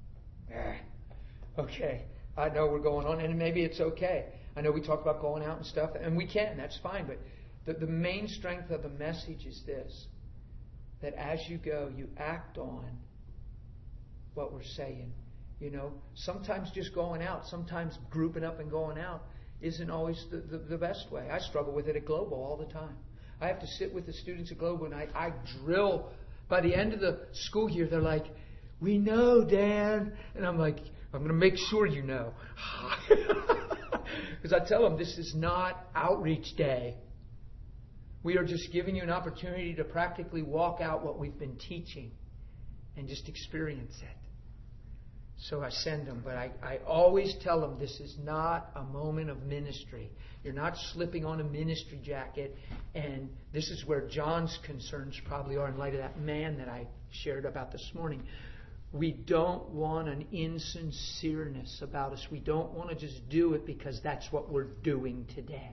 Okay, I know we're going on, and maybe it's okay. I know we talk about going out and stuff, and we can, that's fine, but the main strength of the message is this, that as you go, you act on what we're saying. You know, sometimes just going out, sometimes grouping up and going out isn't always the best way. I struggle with it at Global all the time. I have to sit with the students at Global and I drill. By the end of the school year, they're like, "We know, Dan." And I'm like, "I'm going to make sure you know." Because I tell them, this is not outreach day. We are just giving you an opportunity to practically walk out what we've been teaching and just experience it. So I send them, but I always tell them this is not a moment of ministry. You're not slipping on a ministry jacket, and this is where John's concerns probably are in light of that man that I shared about this morning. We don't want an insincereness about us. We don't want to just do it because that's what we're doing today.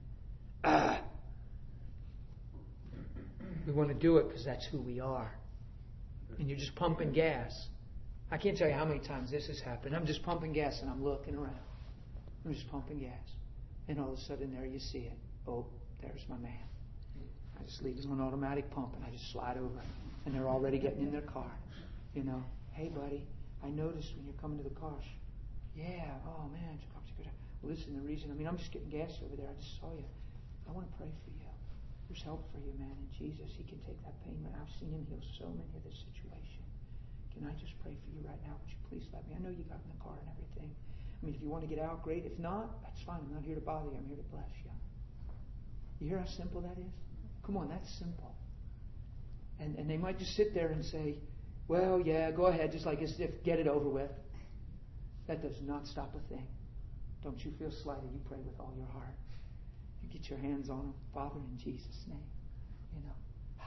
We want to do it because that's who we are. And you're just pumping gas. I can't tell you how many times this has happened. I'm just pumping gas and I'm looking around. I'm just pumping gas. And all of a sudden there you see it. Oh, there's my man. I just leave him on automatic pump and I just slide over. And they're already getting in their car. You know, "Hey buddy, I noticed when you're coming to the car." "Yeah, oh man, it's probably good." "Well, listen, the reason, I'm just getting gas over there. I just saw you. I want to pray for you. There's help for you, man. In Jesus, He can take that pain. I've seen Him heal so many of this situation. Can I just pray for you right now? Would you please let me? I know you got in the car and everything. I mean, if you want to get out, great. If not, that's fine. I'm not here to bother you. I'm here to bless you." You hear how simple that is? Come on, that's simple. And they might just sit there and say, "Well, yeah, go ahead," just like as if get it over with. That does not stop a thing. Don't you feel slighted. You pray with all your heart. You get your hands on them. Father, in Jesus' name. You know.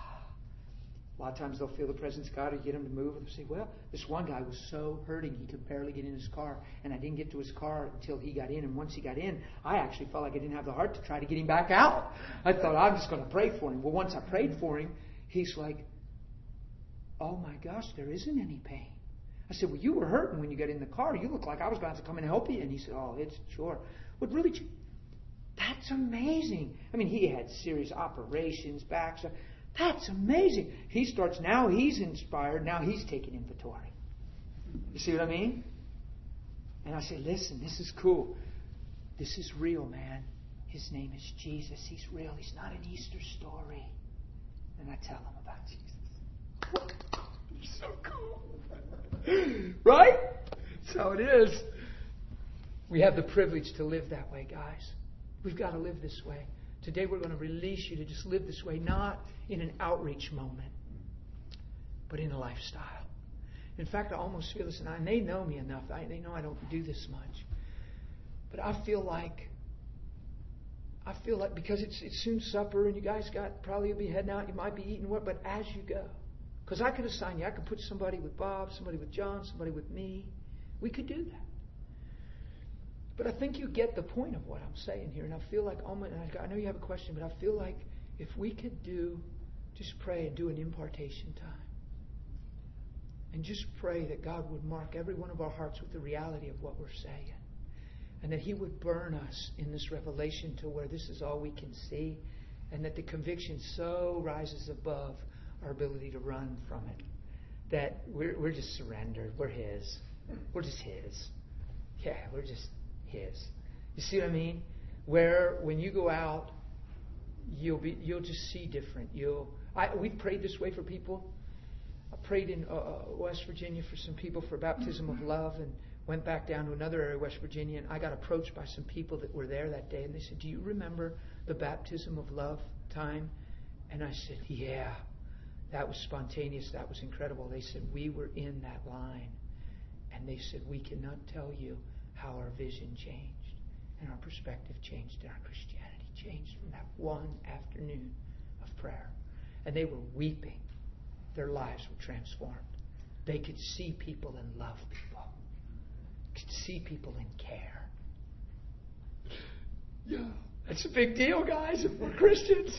A lot of times they'll feel the presence of God or get them to move. And they'll say, well, this one guy was so hurting he could barely get in his car. And I didn't get to his car until he got in. And once he got in, I actually felt like I didn't have the heart to try to get him back out. I thought, I'm just going to pray for him. Well, once I prayed for him, he's like, oh my gosh, there isn't any pain. I said, well, you were hurting when you got in the car. You look like I was going to have to come and help you. And he said, oh, it's sure. What really? That's amazing. I mean, he had serious operations, back. That's amazing. He starts, now he's inspired. Now he's taking inventory. You see what I mean? And I say, listen, this is cool. This is real, man. His name is Jesus. He's real. He's not an Easter story. And I tell him about Jesus. He's so cool. Right? That's how it is. We have the privilege to live that way, guys. We've got to live this way. Today we're going to release you to just live this way, not in an outreach moment, but in a lifestyle. In fact, I almost feel this, and they know me enough. They know I don't do this much. But I feel like because it's soon supper, and you guys probably will be heading out, you might be eating what, but as you go. Because I could assign you. I could put somebody with Bob, somebody with John, somebody with me. We could do that. But I think you get the point of what I'm saying here. And I feel like, I know you have a question, but I feel like if we could just pray and do an impartation time. And just pray that God would mark every one of our hearts with the reality of what we're saying. And that He would burn us in this revelation to where this is all we can see. And that the conviction so rises above our ability to run from it. That we're just surrendered. We're His. We're just His. Yeah, we're just His. You see what I mean? Where when you go out, you'll just see different. We've prayed this way for people. I prayed in West Virginia for some people for baptism of love, and went back down to another area of West Virginia, and I got approached by some people that were there that day, and they said, "Do you remember the baptism of love time?" And I said, "Yeah, that was spontaneous. That was incredible." They said, "We were in that line," and they said, "We cannot tell you how our vision changed and our perspective changed and our Christianity changed from that one afternoon of prayer." And they were weeping. Their lives were transformed. They could see people and love people. Could see people and care. Yeah, that's a big deal, guys, if we're Christians.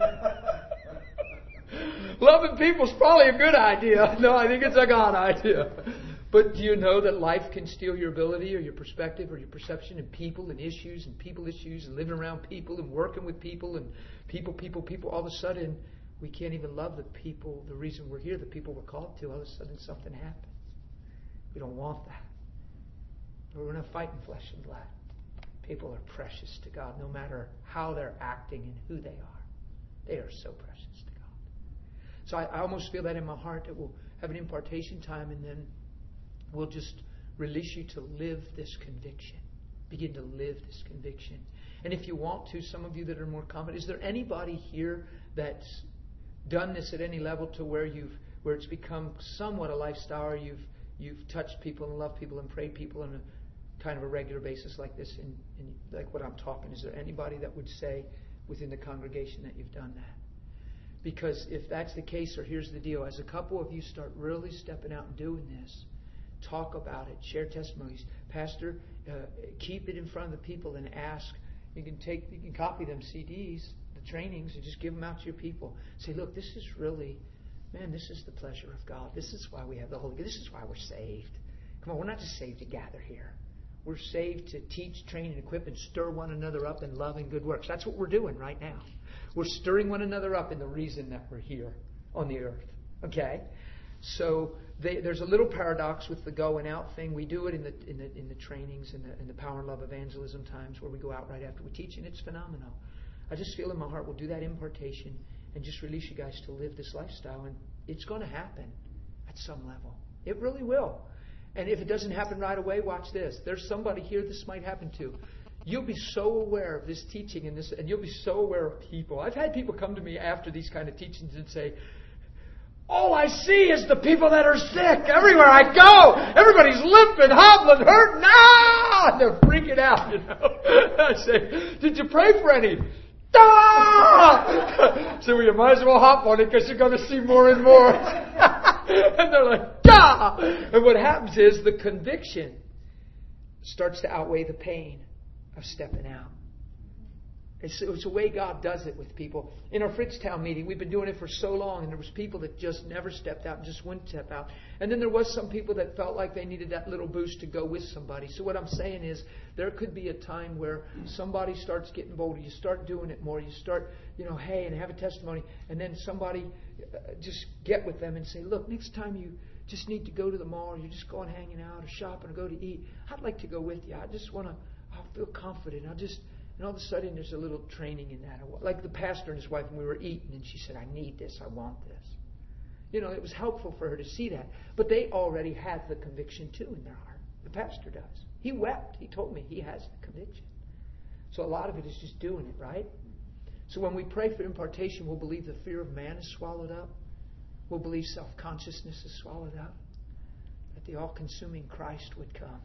Loving people is probably a good idea. No, I think it's a God idea. But do you know that life can steal your ability or your perspective or your perception and people and issues and living around people and working with people and people. All of a sudden, we can't even love the people, the reason we're here, the people we're called to. All of a sudden, something happens. We don't want that. But we're not fighting flesh and blood. People are precious to God, no matter how they're acting and who they are. They are so precious to God. So I almost feel that in my heart that we'll have an impartation time, and then we'll just release you to live this conviction. Begin to live this conviction. And if you want to, some of you that are more confident, is there anybody here that's done this at any level to where it's become somewhat a lifestyle, or you've touched people and loved people and prayed people on a kind of a regular basis like this, and like what I'm talking? Is there anybody that would say within the congregation that you've done that? Because if that's the case, or here's the deal, as a couple of you start really stepping out and doing this, talk about it, share testimonies. Pastor, keep it in front of the people and ask. You can copy them CDs, the trainings, and just give them out to your people. Say, look, this is really, man, this is the pleasure of God. This is why we have the Holy Ghost. This is why we're saved. Come on, we're not just saved to gather here. We're saved to teach, train, and equip and stir one another up in love and good works. That's what we're doing right now. We're stirring one another up in the reason that we're here on the earth. Okay? So there's a little paradox with the going out thing. We do it in the trainings and in the power and love evangelism times where we go out right after we teach, and it's phenomenal. I just feel in my heart we'll do that impartation and just release you guys to live this lifestyle, and it's going to happen at some level. It really will. And if it doesn't happen right away, watch this. There's somebody here this might happen to. You'll be so aware of this teaching and you'll be so aware of people. I've had people come to me after these kind of teachings and say, all I see is the people that are sick. Everywhere I go, everybody's limping, hobbling, hurting. Ah! They're freaking out, I say, did you pray for any? Ah! So you might as well hop on it because you're going to see more and more. And they're like, ah! And what happens is the conviction starts to outweigh the pain of stepping out. It's the way God does it with people. In our Fritztown meeting, we've been doing it for so long, and there was people that just never stepped out and just wouldn't step out. And then there was some people that felt like they needed that little boost to go with somebody. So what I'm saying is, there could be a time where somebody starts getting bolder. You start doing it more. You start, hey, and have a testimony. And then somebody just get with them and say, look, next time you just need to go to the mall, or you're just going hanging out or shopping or go to eat, I'd like to go with you. I'll feel confident. And all of a sudden, there's a little training in that. Like the pastor and his wife, when we were eating, and she said, I need this, I want this. It was helpful for her to see that. But they already had the conviction, too, in their heart. The pastor does. He wept. He told me he has the conviction. So a lot of it is just doing it, right? So when we pray for impartation, we'll believe the fear of man is swallowed up. We'll believe self-consciousness is swallowed up. That the all-consuming Christ would come.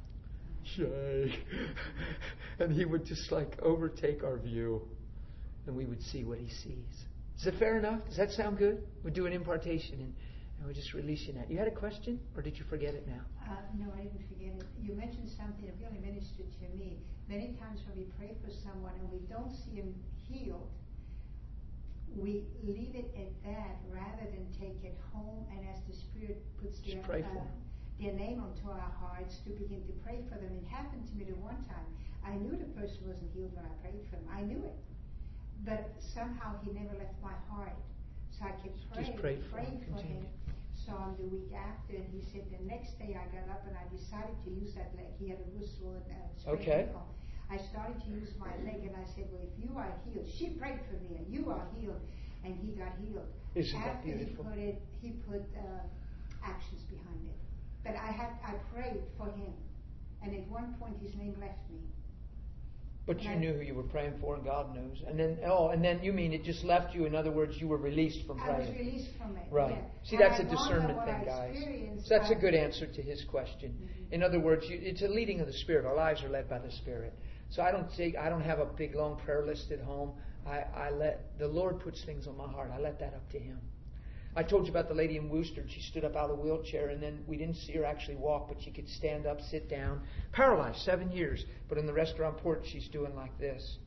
And he would just overtake our view, and we would see what he sees. Is it fair enough? Does that sound good? We do an impartation, and we're just releasing that. You had a question, or did you forget it now? No, I didn't forget it. You mentioned something that really ministered to me. Many times when we pray for someone and we don't see him healed, we leave it at that rather than take it home, and as the Spirit puts their name onto our hearts, to begin to pray for them. It happened to me the one time. I knew the person wasn't healed when I prayed for him. I knew it. But somehow he never left my heart. So I kept praying for him. So on the week after, and he said the next day I got up and I decided to use that leg. He had a loose swollen ankle. I started to use my leg, and I said, well, if you are healed, she prayed for me, and you are healed. And he got healed. Isn't that beautiful? He put actions behind it. But I prayed for him, and at one point his name left me. But you knew who you were praying for, and God knows. And then you mean it just left you? In other words, you were released from praying. I was released from it. Right. Yeah. See, that's a discernment thing, guys. So that's a good answer to his question. Mm-hmm. In other words, it's a leading of the Spirit. Our lives are led by the Spirit. So I don't have a big long prayer list at home. I let the Lord puts things on my heart. I let that up to Him. I told you about the lady in Worcester. She stood up out of the wheelchair, and then we didn't see her actually walk, but she could stand up, sit down. Paralyzed, 7 years. But in the restaurant porch, she's doing like this.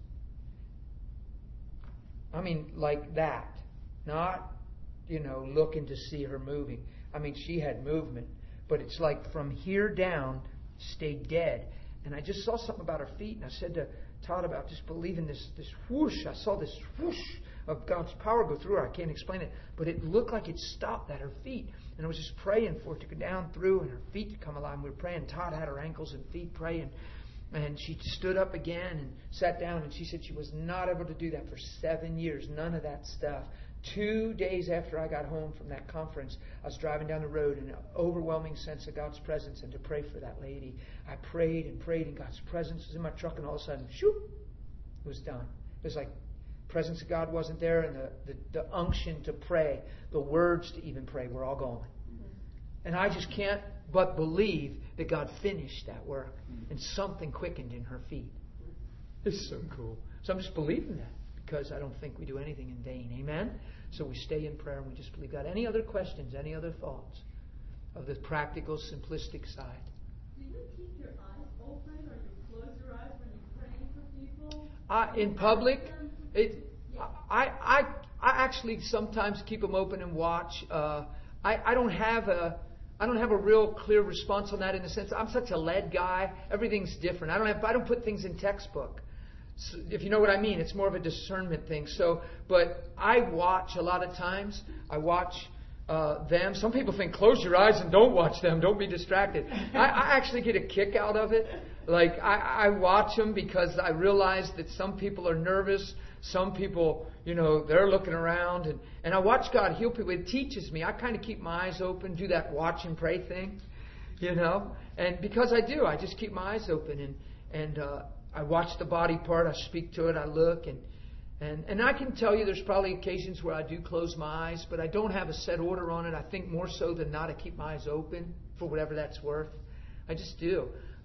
I mean, like that. Not, looking to see her moving. I mean, she had movement. But it's like from here down, stayed dead. And I just saw something about her feet, and I said to Todd about just believing this whoosh. I saw this whoosh of God's power go through her. I can't explain it, but it looked like it stopped at her feet. And I was just praying for it to go down through and her feet to come alive. We were praying. Todd had her ankles and feet praying. And she stood up again and sat down, and she said she was not able to do that for 7 years. None of that stuff. 2 days after I got home from that conference, I was driving down the road in an overwhelming sense of God's presence and to pray for that lady. I prayed, and God's presence was in my truck, and all of a sudden, shoop, it was done. It was like presence of God wasn't there, and the unction to pray, the words to even pray were all gone. And I just can't but believe that God finished that work and something quickened in her feet. It's so cool. So I'm just believing that because I don't think we do anything in vain. Amen? So we stay in prayer and we just believe God. Any other questions? Any other thoughts of the practical, simplistic side? Do you keep your eyes open or you close your eyes when you're praying for people? In public, I actually sometimes keep them open and watch. I don't have a real clear response on that in the sense I'm such a led guy. Everything's different. I don't put things in textbook. So if you know what I mean, it's more of a discernment thing. So, but I watch a lot of times. I watch them. Some people think close your eyes and don't watch them. Don't be distracted. I actually get a kick out of it. Like I watch them because I realize that some people are nervous. Some people, they're looking around, and I watch God heal people. It teaches me. I kind of keep my eyes open, do that watch and pray thing, and because I do, I just keep my eyes open, and I watch the body part. I speak to it. I look, And I can tell you there's probably occasions where I do close my eyes, but I don't have a set order on it. I think more so than not, I keep my eyes open for whatever that's worth. I just do.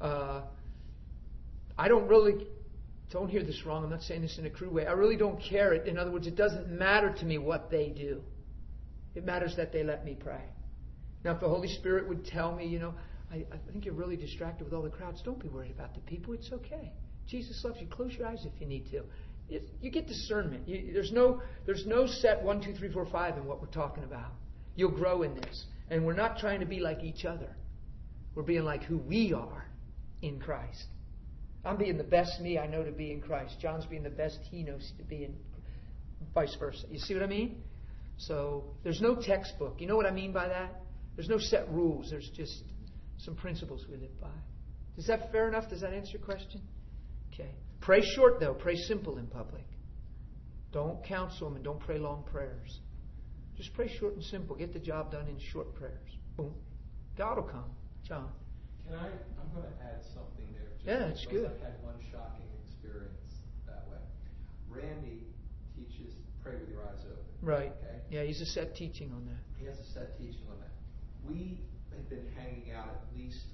I don't hear this wrong. I'm not saying this in a crude way. I really don't care. In other words, it doesn't matter to me what they do. It matters that they let me pray. Now, if the Holy Spirit would tell me, I think you're really distracted with all the crowds, don't be worried about the people. It's okay. Jesus loves you. Close your eyes if you need to. You get discernment. There's no set 1, 2, 3, 4, 5 in what we're talking about. You'll grow in this. And we're not trying to be like each other. We're being like who we are in Christ. I'm being the best me I know to be in Christ. John's being the best he knows to be in, vice versa. You see what I mean? So there's no textbook. You know what I mean by that? There's no set rules. There's just some principles we live by. Is that fair enough? Does that answer your question? Okay. Pray short, though. Pray simple in public. Don't counsel them and don't pray long prayers. Just pray short and simple. Get the job done in short prayers. Boom. God will come. John. I'm going to add something there. Yeah, it's good. I've had one shocking experience that way. Randy teaches pray with your eyes open. Right. Okay? Yeah, he's a set teaching on that. He has a set teaching on that. We had been hanging out at least,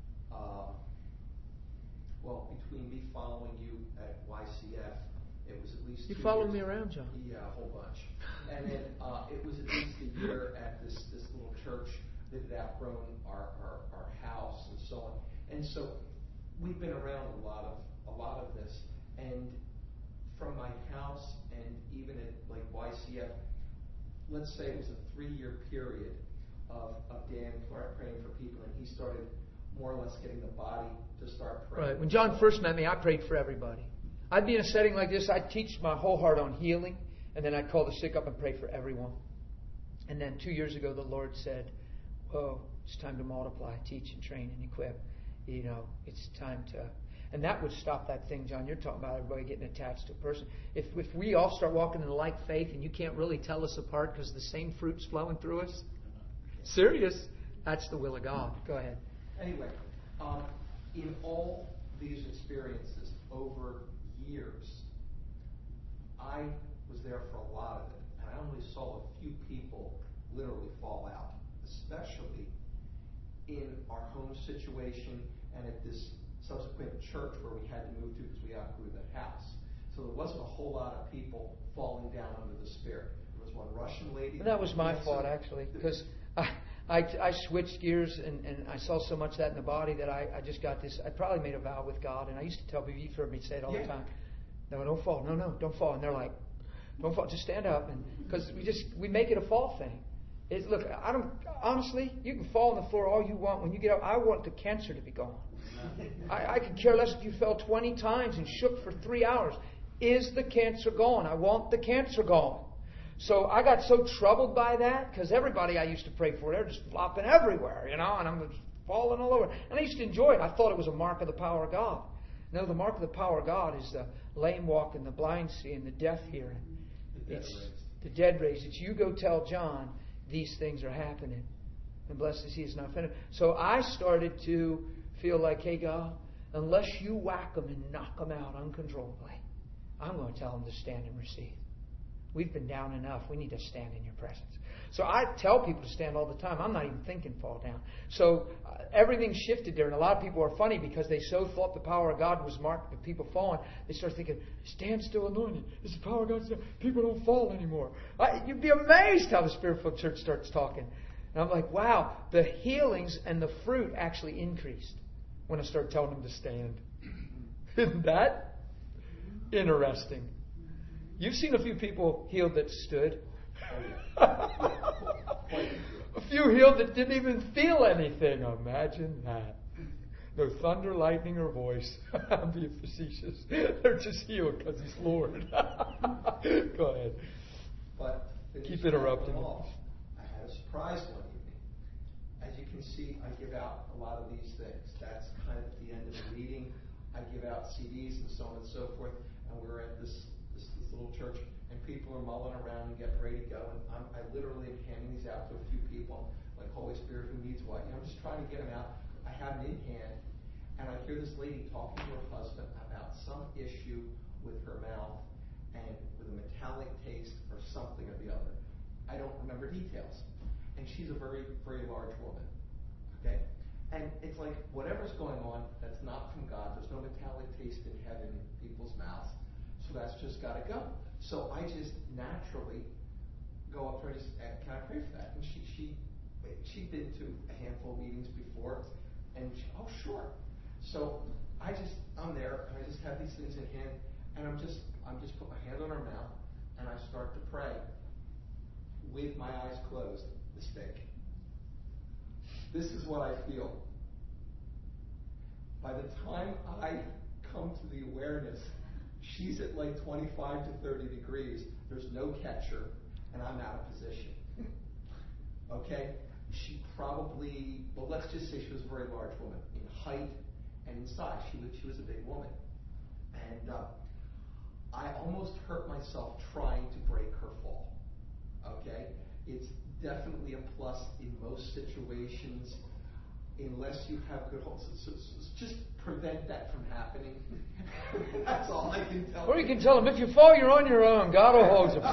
between me following you at YCF, it was at least 2 years. You followed me around, John. Yeah, a whole bunch. And then it was at least a year at this little church that had outgrown our house and so on. And so we've been around a lot of this. And from my house and even at like YCF, let's say it was a 3-year period of Dan praying for people, and he started more or less getting the body to start praying. Right. When John first met me, I prayed for everybody. I'd be in a setting like this, I'd teach my whole heart on healing, and then I'd call the sick up and pray for everyone. And then 2 years ago, the Lord said, "Whoa, it's time to multiply, teach and train and equip. It's time to..." And that would stop that thing, John. You're talking about everybody getting attached to a person. If we all start walking in the like faith and you can't really tell us apart because the same fruit's flowing through us, serious, that's the will of God. Go ahead. Anyway, in all these experiences over years, I was there for a lot of it, and I only saw a few people literally fall out, especially in our home situation and at this subsequent church where we had to move to because we outgrew the house. So there wasn't a whole lot of people falling down under the Spirit. There was one Russian lady. That was my fault, actually, because I switched gears and I saw so much of that in the body that I just got this. I probably made a vow with God, and I used to tell people, you've heard me say it all the time. No, don't fall. No, don't fall. And they're like, don't fall. Just stand up. And because we make it a fall thing. Look, honestly, you can fall on the floor all you want. When you get up, I want the cancer to be gone. I could care less if you fell 20 times and shook for 3 hours. Is the cancer gone? I want the cancer gone. So I got so troubled by that because everybody I used to pray for, they're just flopping everywhere, and I'm falling all over. And I used to enjoy it. I thought it was a mark of the power of God. No, the mark of the power of God is the lame walking, the blind seeing, the deaf hearing. The dead raised. It's you go tell John these things are happening. And blessed is he is not offended. So I started to feel like, hey, God, unless you whack them and knock them out uncontrollably, I'm going to tell them to stand and receive. We've been down enough. We need to stand in your presence. So I tell people to stand all the time. I'm not even thinking fall down. So everything shifted there. And a lot of people are funny because they so thought the power of God was marked with people falling. They start thinking, stand still anointed. It's the power of God. People don't fall anymore. You'd be amazed how the Spirit-filled church starts talking. And I'm like, wow, the healings and the fruit actually increased when I started telling them to stand. Isn't that interesting? You've seen a few people healed that stood. A few healed that didn't even feel anything. Imagine that. No thunder, lightning, or voice. I'm being facetious. They're just healed because He's Lord. Go ahead. But keep interrupting. I had a surprise one evening. As you can see, I give out a lot of these things. That's kind of at the end of the meeting. I give out CDs and so on and so forth. And we're at this little church, and people are mulling around and getting ready to go. And I literally am handing these out to a few people, like Holy Spirit, who needs what? I'm just trying to get them out. I have them in hand, and I hear this lady talking to her husband about some issue with her mouth, and with a metallic taste or something or the other. I don't remember details. And she's a very, very large woman. Okay? And it's like, whatever's going on, that's not from God. There's no metallic taste in heaven in people's mouths. So that's just got to go. So I just naturally go up to her and just, can I pray for that? And she'd been to a handful of meetings before. And she, oh, sure. So I'm there, and I just have these things in hand. And I'm just put my hand on her mouth, and I start to pray with my eyes closed, the stick. This is what I feel. By the time I come to the awareness, she's at like 25 to 30 degrees. There's no catcher, and I'm out of position. Okay? She probably, well, let's just say she was a very large woman in height and in size. She was a big woman. And I almost hurt myself trying to break her fall. Okay? It's definitely a plus in most situations, unless you have good holds. So just prevent that from happening. That's all I can tell you. Or you can tell them, if you fall, you're on your own. God will hold you.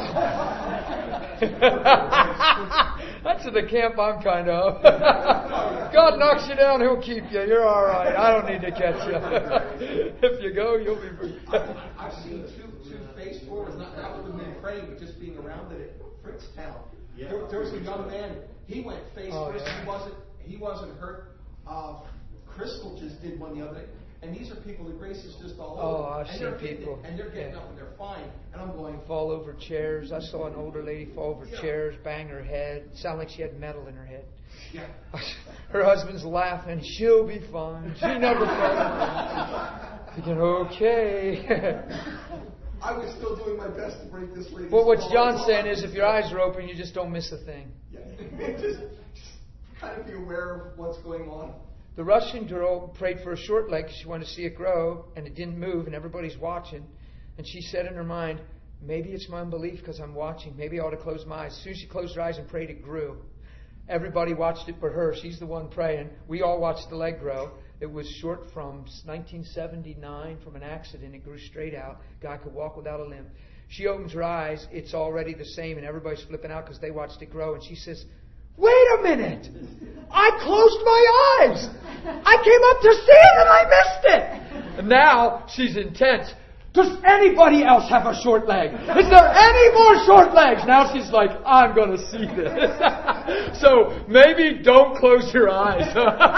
That's the camp I'm kind of. God knocks you down, He'll keep you. You're all right. I don't need to catch you. If you go, you'll be free. I've seen two face forwards, not with the men praying, but just being around it at Fritztown. Yeah. There was a young man. He went face first. Yeah. He wasn't hurt. Crystal just did one the other day. And these are people, the grace is just all over. Oh, I've seen people. And they're getting up and they're fine. And I'm going... Fall over chairs. I saw an older lady fall over chairs, bang her head. Sound like she had metal in her head. Yeah. Her husband's laughing. She'll be fine. She never fell. Thinking, okay. I was still doing my best to break this lady's Well, what John's saying is if your eyes are open, you just don't miss a thing. Yeah. just kind of be aware of what's going on. The Russian girl prayed for a short leg because she wanted to see it grow, and it didn't move, and everybody's watching. And she said in her mind, maybe it's my unbelief because I'm watching. Maybe I ought to close my eyes. As soon as she closed her eyes and prayed, it grew. Everybody watched it but her. She's the one praying. We all watched the leg grow. It was short from 1979 from an accident. It grew straight out. Guy could walk without a limp. She opens her eyes. It's already the same, and everybody's flipping out because they watched it grow. And she says, wait a minute! I closed my eyes! I came up to see it and I missed it! And now she's intense. Does anybody else have a short leg? Is there any more short legs? Now she's like, I'm going to see this. So maybe don't close your eyes.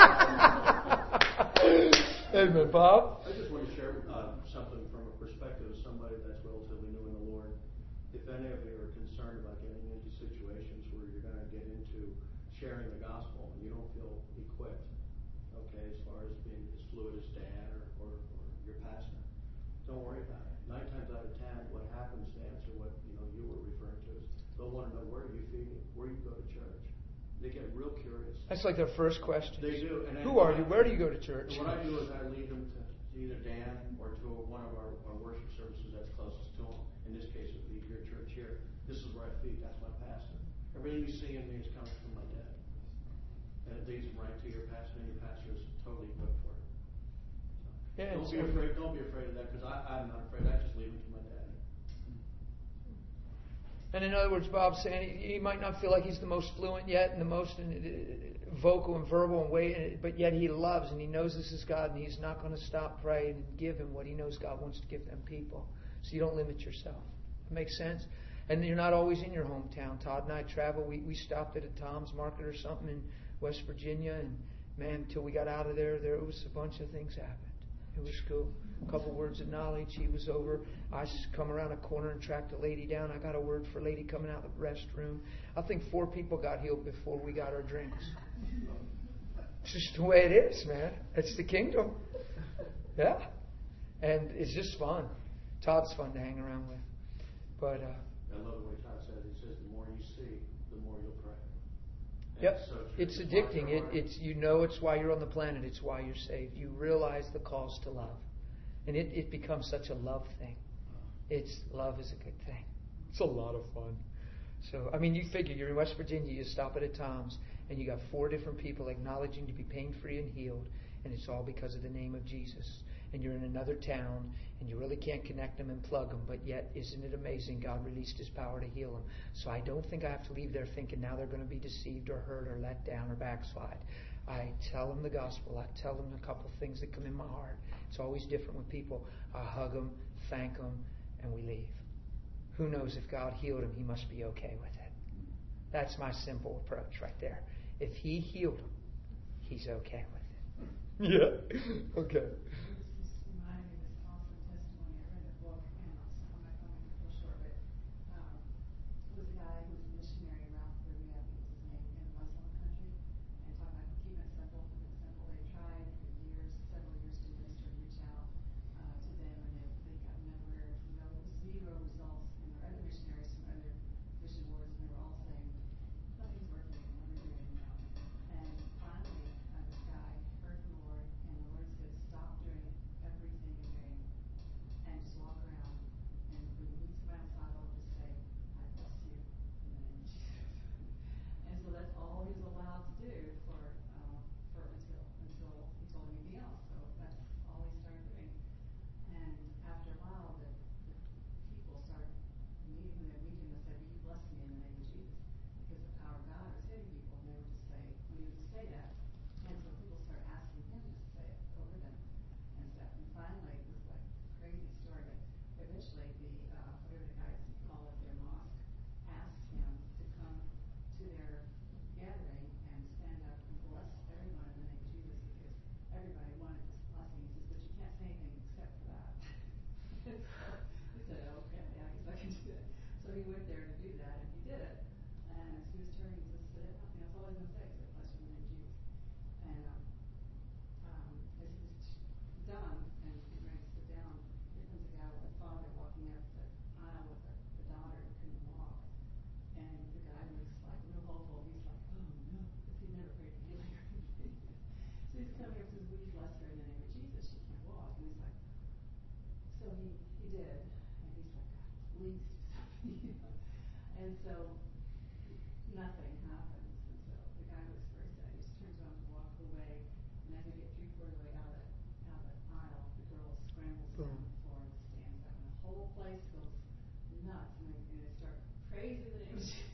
Amen, Bob. I just want to share something from a perspective of somebody that's relatively new in the Lord. If any of you are concerned about getting into situations where you're going to get into sharing the gospel and you don't feel equipped, okay, as far as being as fluid as Dan or your pastor, don't worry about it. 9 times out of 10, what happens to answer what you were referring to is they'll want to know where you feed, where you go to church. They get real curious. That's like their first question. They do. And who are you? Where do you go to church? And what I do is I lead them to either Dan or to one of our worship services that's closest to them. In this case, it would be your church here. This is where I feed. That's my pastor. Everything you see in me is coming from my dad. And it leads them right to your pastor, and your pastor is totally equipped for it. So Yeah, don't be afraid of that, because I'm not afraid. I just leave them to my dad. And in other words, Bob's saying he might not feel like he's the most fluent yet and the most vocal and verbal and way, but yet he loves and he knows this is God, and he's not going to stop praying and give him what he knows God wants to give them people. So you don't limit yourself. That makes sense? And you're not always in your hometown. Todd and I travel. We stopped at a Tom's Market or something in West Virginia, and man, until we got out of there was a bunch of things happened. It was cool. A couple words of knowledge. He was over. I just come around a corner and tracked a lady down. I got a word for a lady coming out of the restroom. I think 4 people got healed before we got our drinks. It's just the way it is, man. It's the kingdom. Yeah. And it's just fun. Todd's fun to hang around with. But I love the way Todd says it. He says the more you see, the more you'll pray. And yep. So it's addicting. It's it's why you're on the planet. It's why you're saved. You realize the calls to love. And it becomes such a love thing. Love is a good thing. It's a lot of fun. So, I mean, you figure you're in West Virginia, you stop at a Tom's, and you got 4 different people acknowledging to be pain-free and healed, and it's all because of the name of Jesus. and you're in another town, and you really can't connect them and plug them, but yet, isn't it amazing? God released His power to heal them. So I don't think I have to leave there thinking now they're going to be deceived or hurt or let down or backslide. I tell them the gospel. I tell them a couple of things that come in my heart. It's always different with people. I hug them, thank them, and we leave. Who knows, if God healed him, He must be okay with it. That's my simple approach right there. If He healed him, He's okay with it. Yeah. Okay. This reminded me of this awesome testimony. I read the book, and I'm not going to make it real short, but it was a guy who was a missionary, Ralph Berry, I think was his name, in a Muslim country, and talking about keeping it simple, keeping it simple. They tried for years, several years, to minister and reach out to them, and they got nowhere. Zero results. And there were other missionaries from other mission boards, and they were all saying, nothing's working, what are we doing? And finally, this guy heard the Lord, and the Lord said, stop doing everything you're doing, and just walk around, and when you meet somebody on the sidewalk, just say, I bless you, in the name of Jesus. And so that's all he was allowed to do until he told him anything else. So that's all he started doing. And after a while, the people started meeting him and say, will you bless me in the name of Jesus? Because the power of God was hitting people, and they would just say, we would say that. And so people started asking him to say it over them and stuff. And finally, it was like a crazy story, but eventually whatever the guys call it, their mosque, asked him to come to their gathering and stand up and bless everyone in the name of Jesus, because everybody wanted this blessing. He says, but you can't say anything except for that. He said, okay, I guess I can do that. So he went there to do that, and he did it. And as he was turning, he just said, that's all I was going to say, except bless you in the name of Jesus. And as he was done and getting ready to sit down, here comes a guy with a father walking up the aisle with the daughter who couldn't walk. And the guy was like real hopeful. He's like, oh no, because he'd never prayed for healing or anything. So he's coming up and says, will you bless her in the name of Jesus? She can't walk. And he's like, so he did. And he's like, God, please do something, you know. And so nothing happens. And so the guy was very sad. He just turns around to walk away. And as they get 3/4 way out of the aisle, the girl scrambles down the floor and stands up. And the whole place goes nuts. And they start praising the name of Jesus.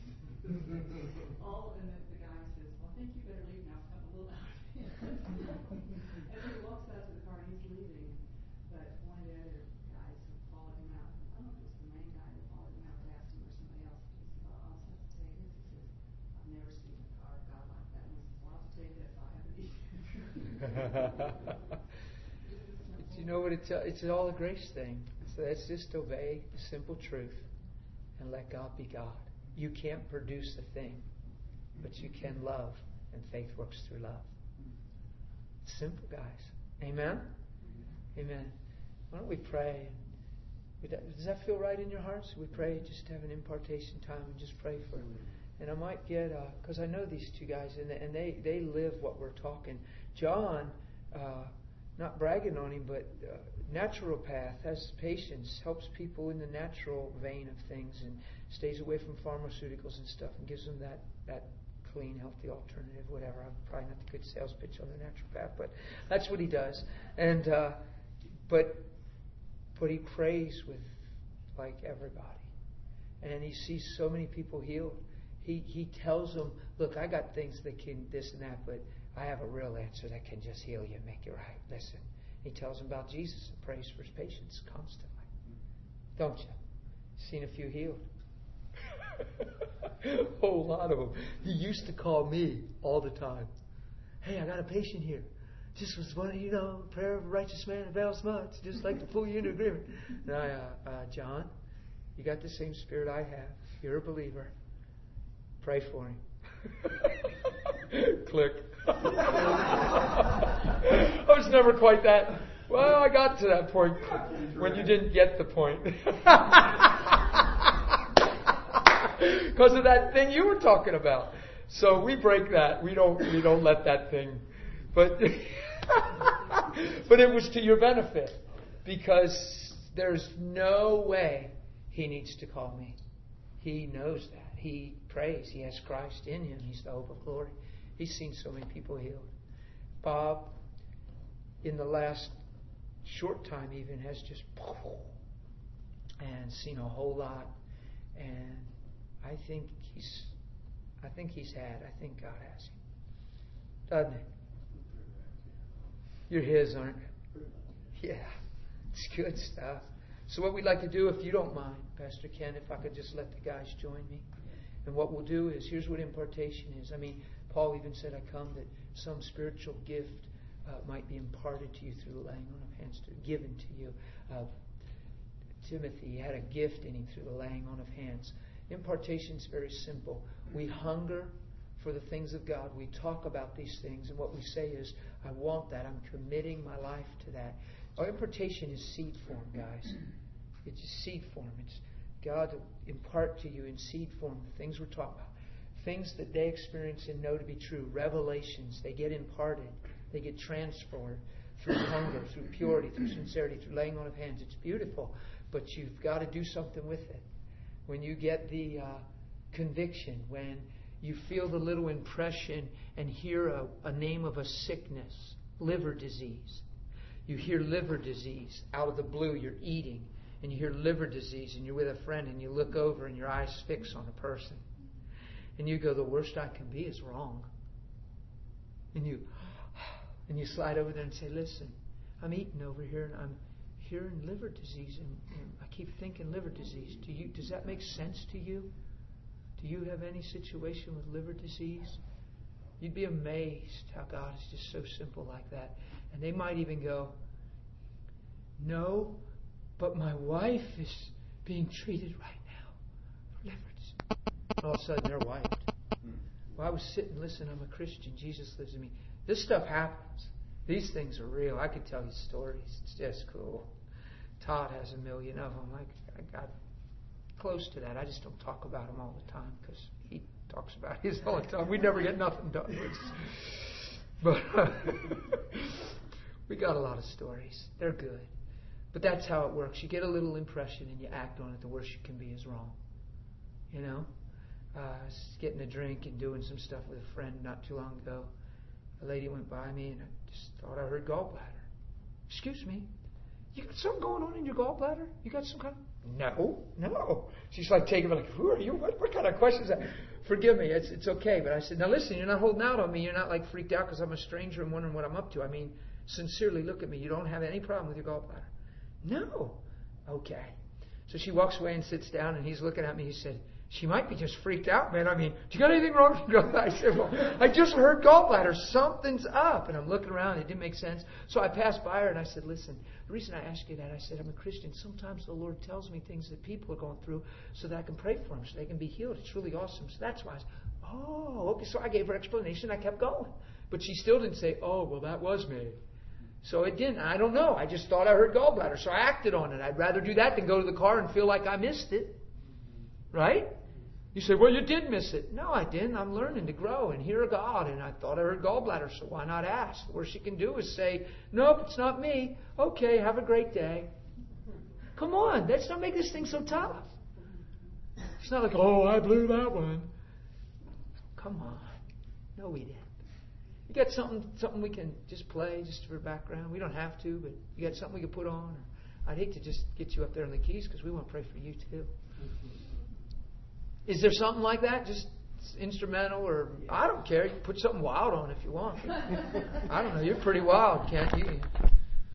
And then the guy says, well, I think you better leave now. It's gotten a little out of hand. And so he walks out to the car and he's leaving. But one of the other guys who followed him out, I don't know if it was the main guy who followed him out, they asked him or somebody else. He said, well, I'll just have to tell you this. He says, I've never seen a power of God like that. And he says, well, I'll have to tell you this. I haven't either. Do you know what it's all a grace thing. So let's just obey the simple truth and let God be God. You can't produce a thing, but you can love, and faith works through love. Simple, guys. Amen? Amen. Why don't we pray? Does that feel right in your hearts? We pray, just have an impartation time and just pray for them. And I might get, because I know these two guys, and they live what we're talking. John, not bragging on him, but naturopath, has patience, helps people in the natural vein of things, and stays away from pharmaceuticals and stuff, and gives them that clean, healthy alternative, whatever. I'm probably not the good sales pitch on the naturopath, but that's what he does. And but he prays with like everybody, and he sees so many people healed. He tells them, look, I got things that can this and that, but I have a real answer that can just heal you and make you right. Listen. He tells them about Jesus and prays for his patients constantly. Don't you? Seen a few healed. A whole lot of them. He used to call me all the time. Hey, I got a patient here. Just was one, prayer of a righteous man avails much. Just like to pull you into agreement. And John, you got the same spirit I have. You're a believer. Pray for him. Click. I was never quite that. Well, I got to that point when you didn't get the point. Because of that thing you were talking about. So we break that. We don't let that thing. But but it was to your benefit, because there's no way he needs to call me. He knows that. He prays. He has Christ in him. He's the hope of glory. He's seen so many people healed. Bob, in the last short time even has just and seen a whole lot. And I think he's had. I think God has him. Doesn't it? You're his, aren't you? Yeah. It's good stuff. So what we'd like to do, if you don't mind, Pastor Ken, if I could just let the guys join me. And what we'll do is, here's what impartation is. I mean, Paul even said, I come that some spiritual gift might be imparted to you through the laying on of hands, given to you. Timothy had a gift in him through the laying on of hands. Impartation is very simple. We hunger for the things of God. We talk about these things, and what we say is, I want that. I'm committing my life to that. Our impartation is seed form, guys. It's seed form. It's God to impart to you in seed form the things we're talking about. Things that they experience and know to be true. Revelations, they get imparted. They get transferred through hunger, through purity, through sincerity, through laying on of hands. It's beautiful, but you've got to do something with it. When you get the conviction, when you feel the little impression and hear a name of a sickness, liver disease. You hear liver disease out of the blue. You're eating and you hear liver disease and you're with a friend and you look over and your eyes fix on a person. And you go, the worst I can be is wrong. And you slide over there and say, listen, I'm eating over here and I'm hearing liver disease and I keep thinking liver disease. Does that make sense to you? Do you have any situation with liver disease? You'd be amazed how God is just so simple like that. And they might even go, no, but my wife is being treated right now for liver disease. And all of a sudden they're wiped. Well, I was sitting, listen, I'm a Christian. Jesus lives in me. This stuff happens. These things are real. I could tell you stories. It's just cool. Todd has 1 million of them. I got close to that. I just don't talk about them all the time because he talks about his all the time. We never get nothing done. But we got a lot of stories. They're good. But that's how it works. You get a little impression and you act on it. The worst you can be is wrong. You know? I was getting a drink and doing some stuff with a friend not too long ago. A lady went by me and I just thought I heard gallbladder. Excuse me? You got something going on in your gallbladder? You got some kind of... No. She's like taking me like, who are you? What kind of question is that? Forgive me, it's okay. But I said, now listen, you're not holding out on me. You're not like freaked out because I'm a stranger and wondering what I'm up to. I mean, sincerely look at me. You don't have any problem with your gallbladder. No. Okay. So she walks away and sits down and he's looking at me. He said, she might be just freaked out, man. I mean, do you got anything wrong with your gallbladder? I said, well, I just heard gallbladder. Something's up. And I'm looking around. It didn't make sense. So I passed by her and I said, listen, the reason I asked you that, I said, I'm a Christian. Sometimes the Lord tells me things that people are going through so that I can pray for them, so they can be healed. It's really awesome. So that's why I said, oh, okay. So I gave her explanation. I kept going. But she still didn't say, oh, well, that was me. So it didn't. I don't know. I just thought I heard gallbladder. So I acted on it. I'd rather do that than go to the car and feel like I missed it. Right? You say, well, you did miss it. No, I didn't. I'm learning to grow and hear God. And I thought I heard gallbladder, so why not ask? The worst you can do is say, nope, it's not me. Okay, have a great day. Come on. Let's not make this thing so tough. It's not like, oh, I blew that one. Come on. No, we didn't. You got something we can just play just for background? We don't have to, but you got something we can put on? I'd hate to just get you up there on the keys because we want to pray for you too. Is there something like that? Just instrumental or... I don't care. You can put something wild on if you want. I don't know. You're pretty wild, Kent.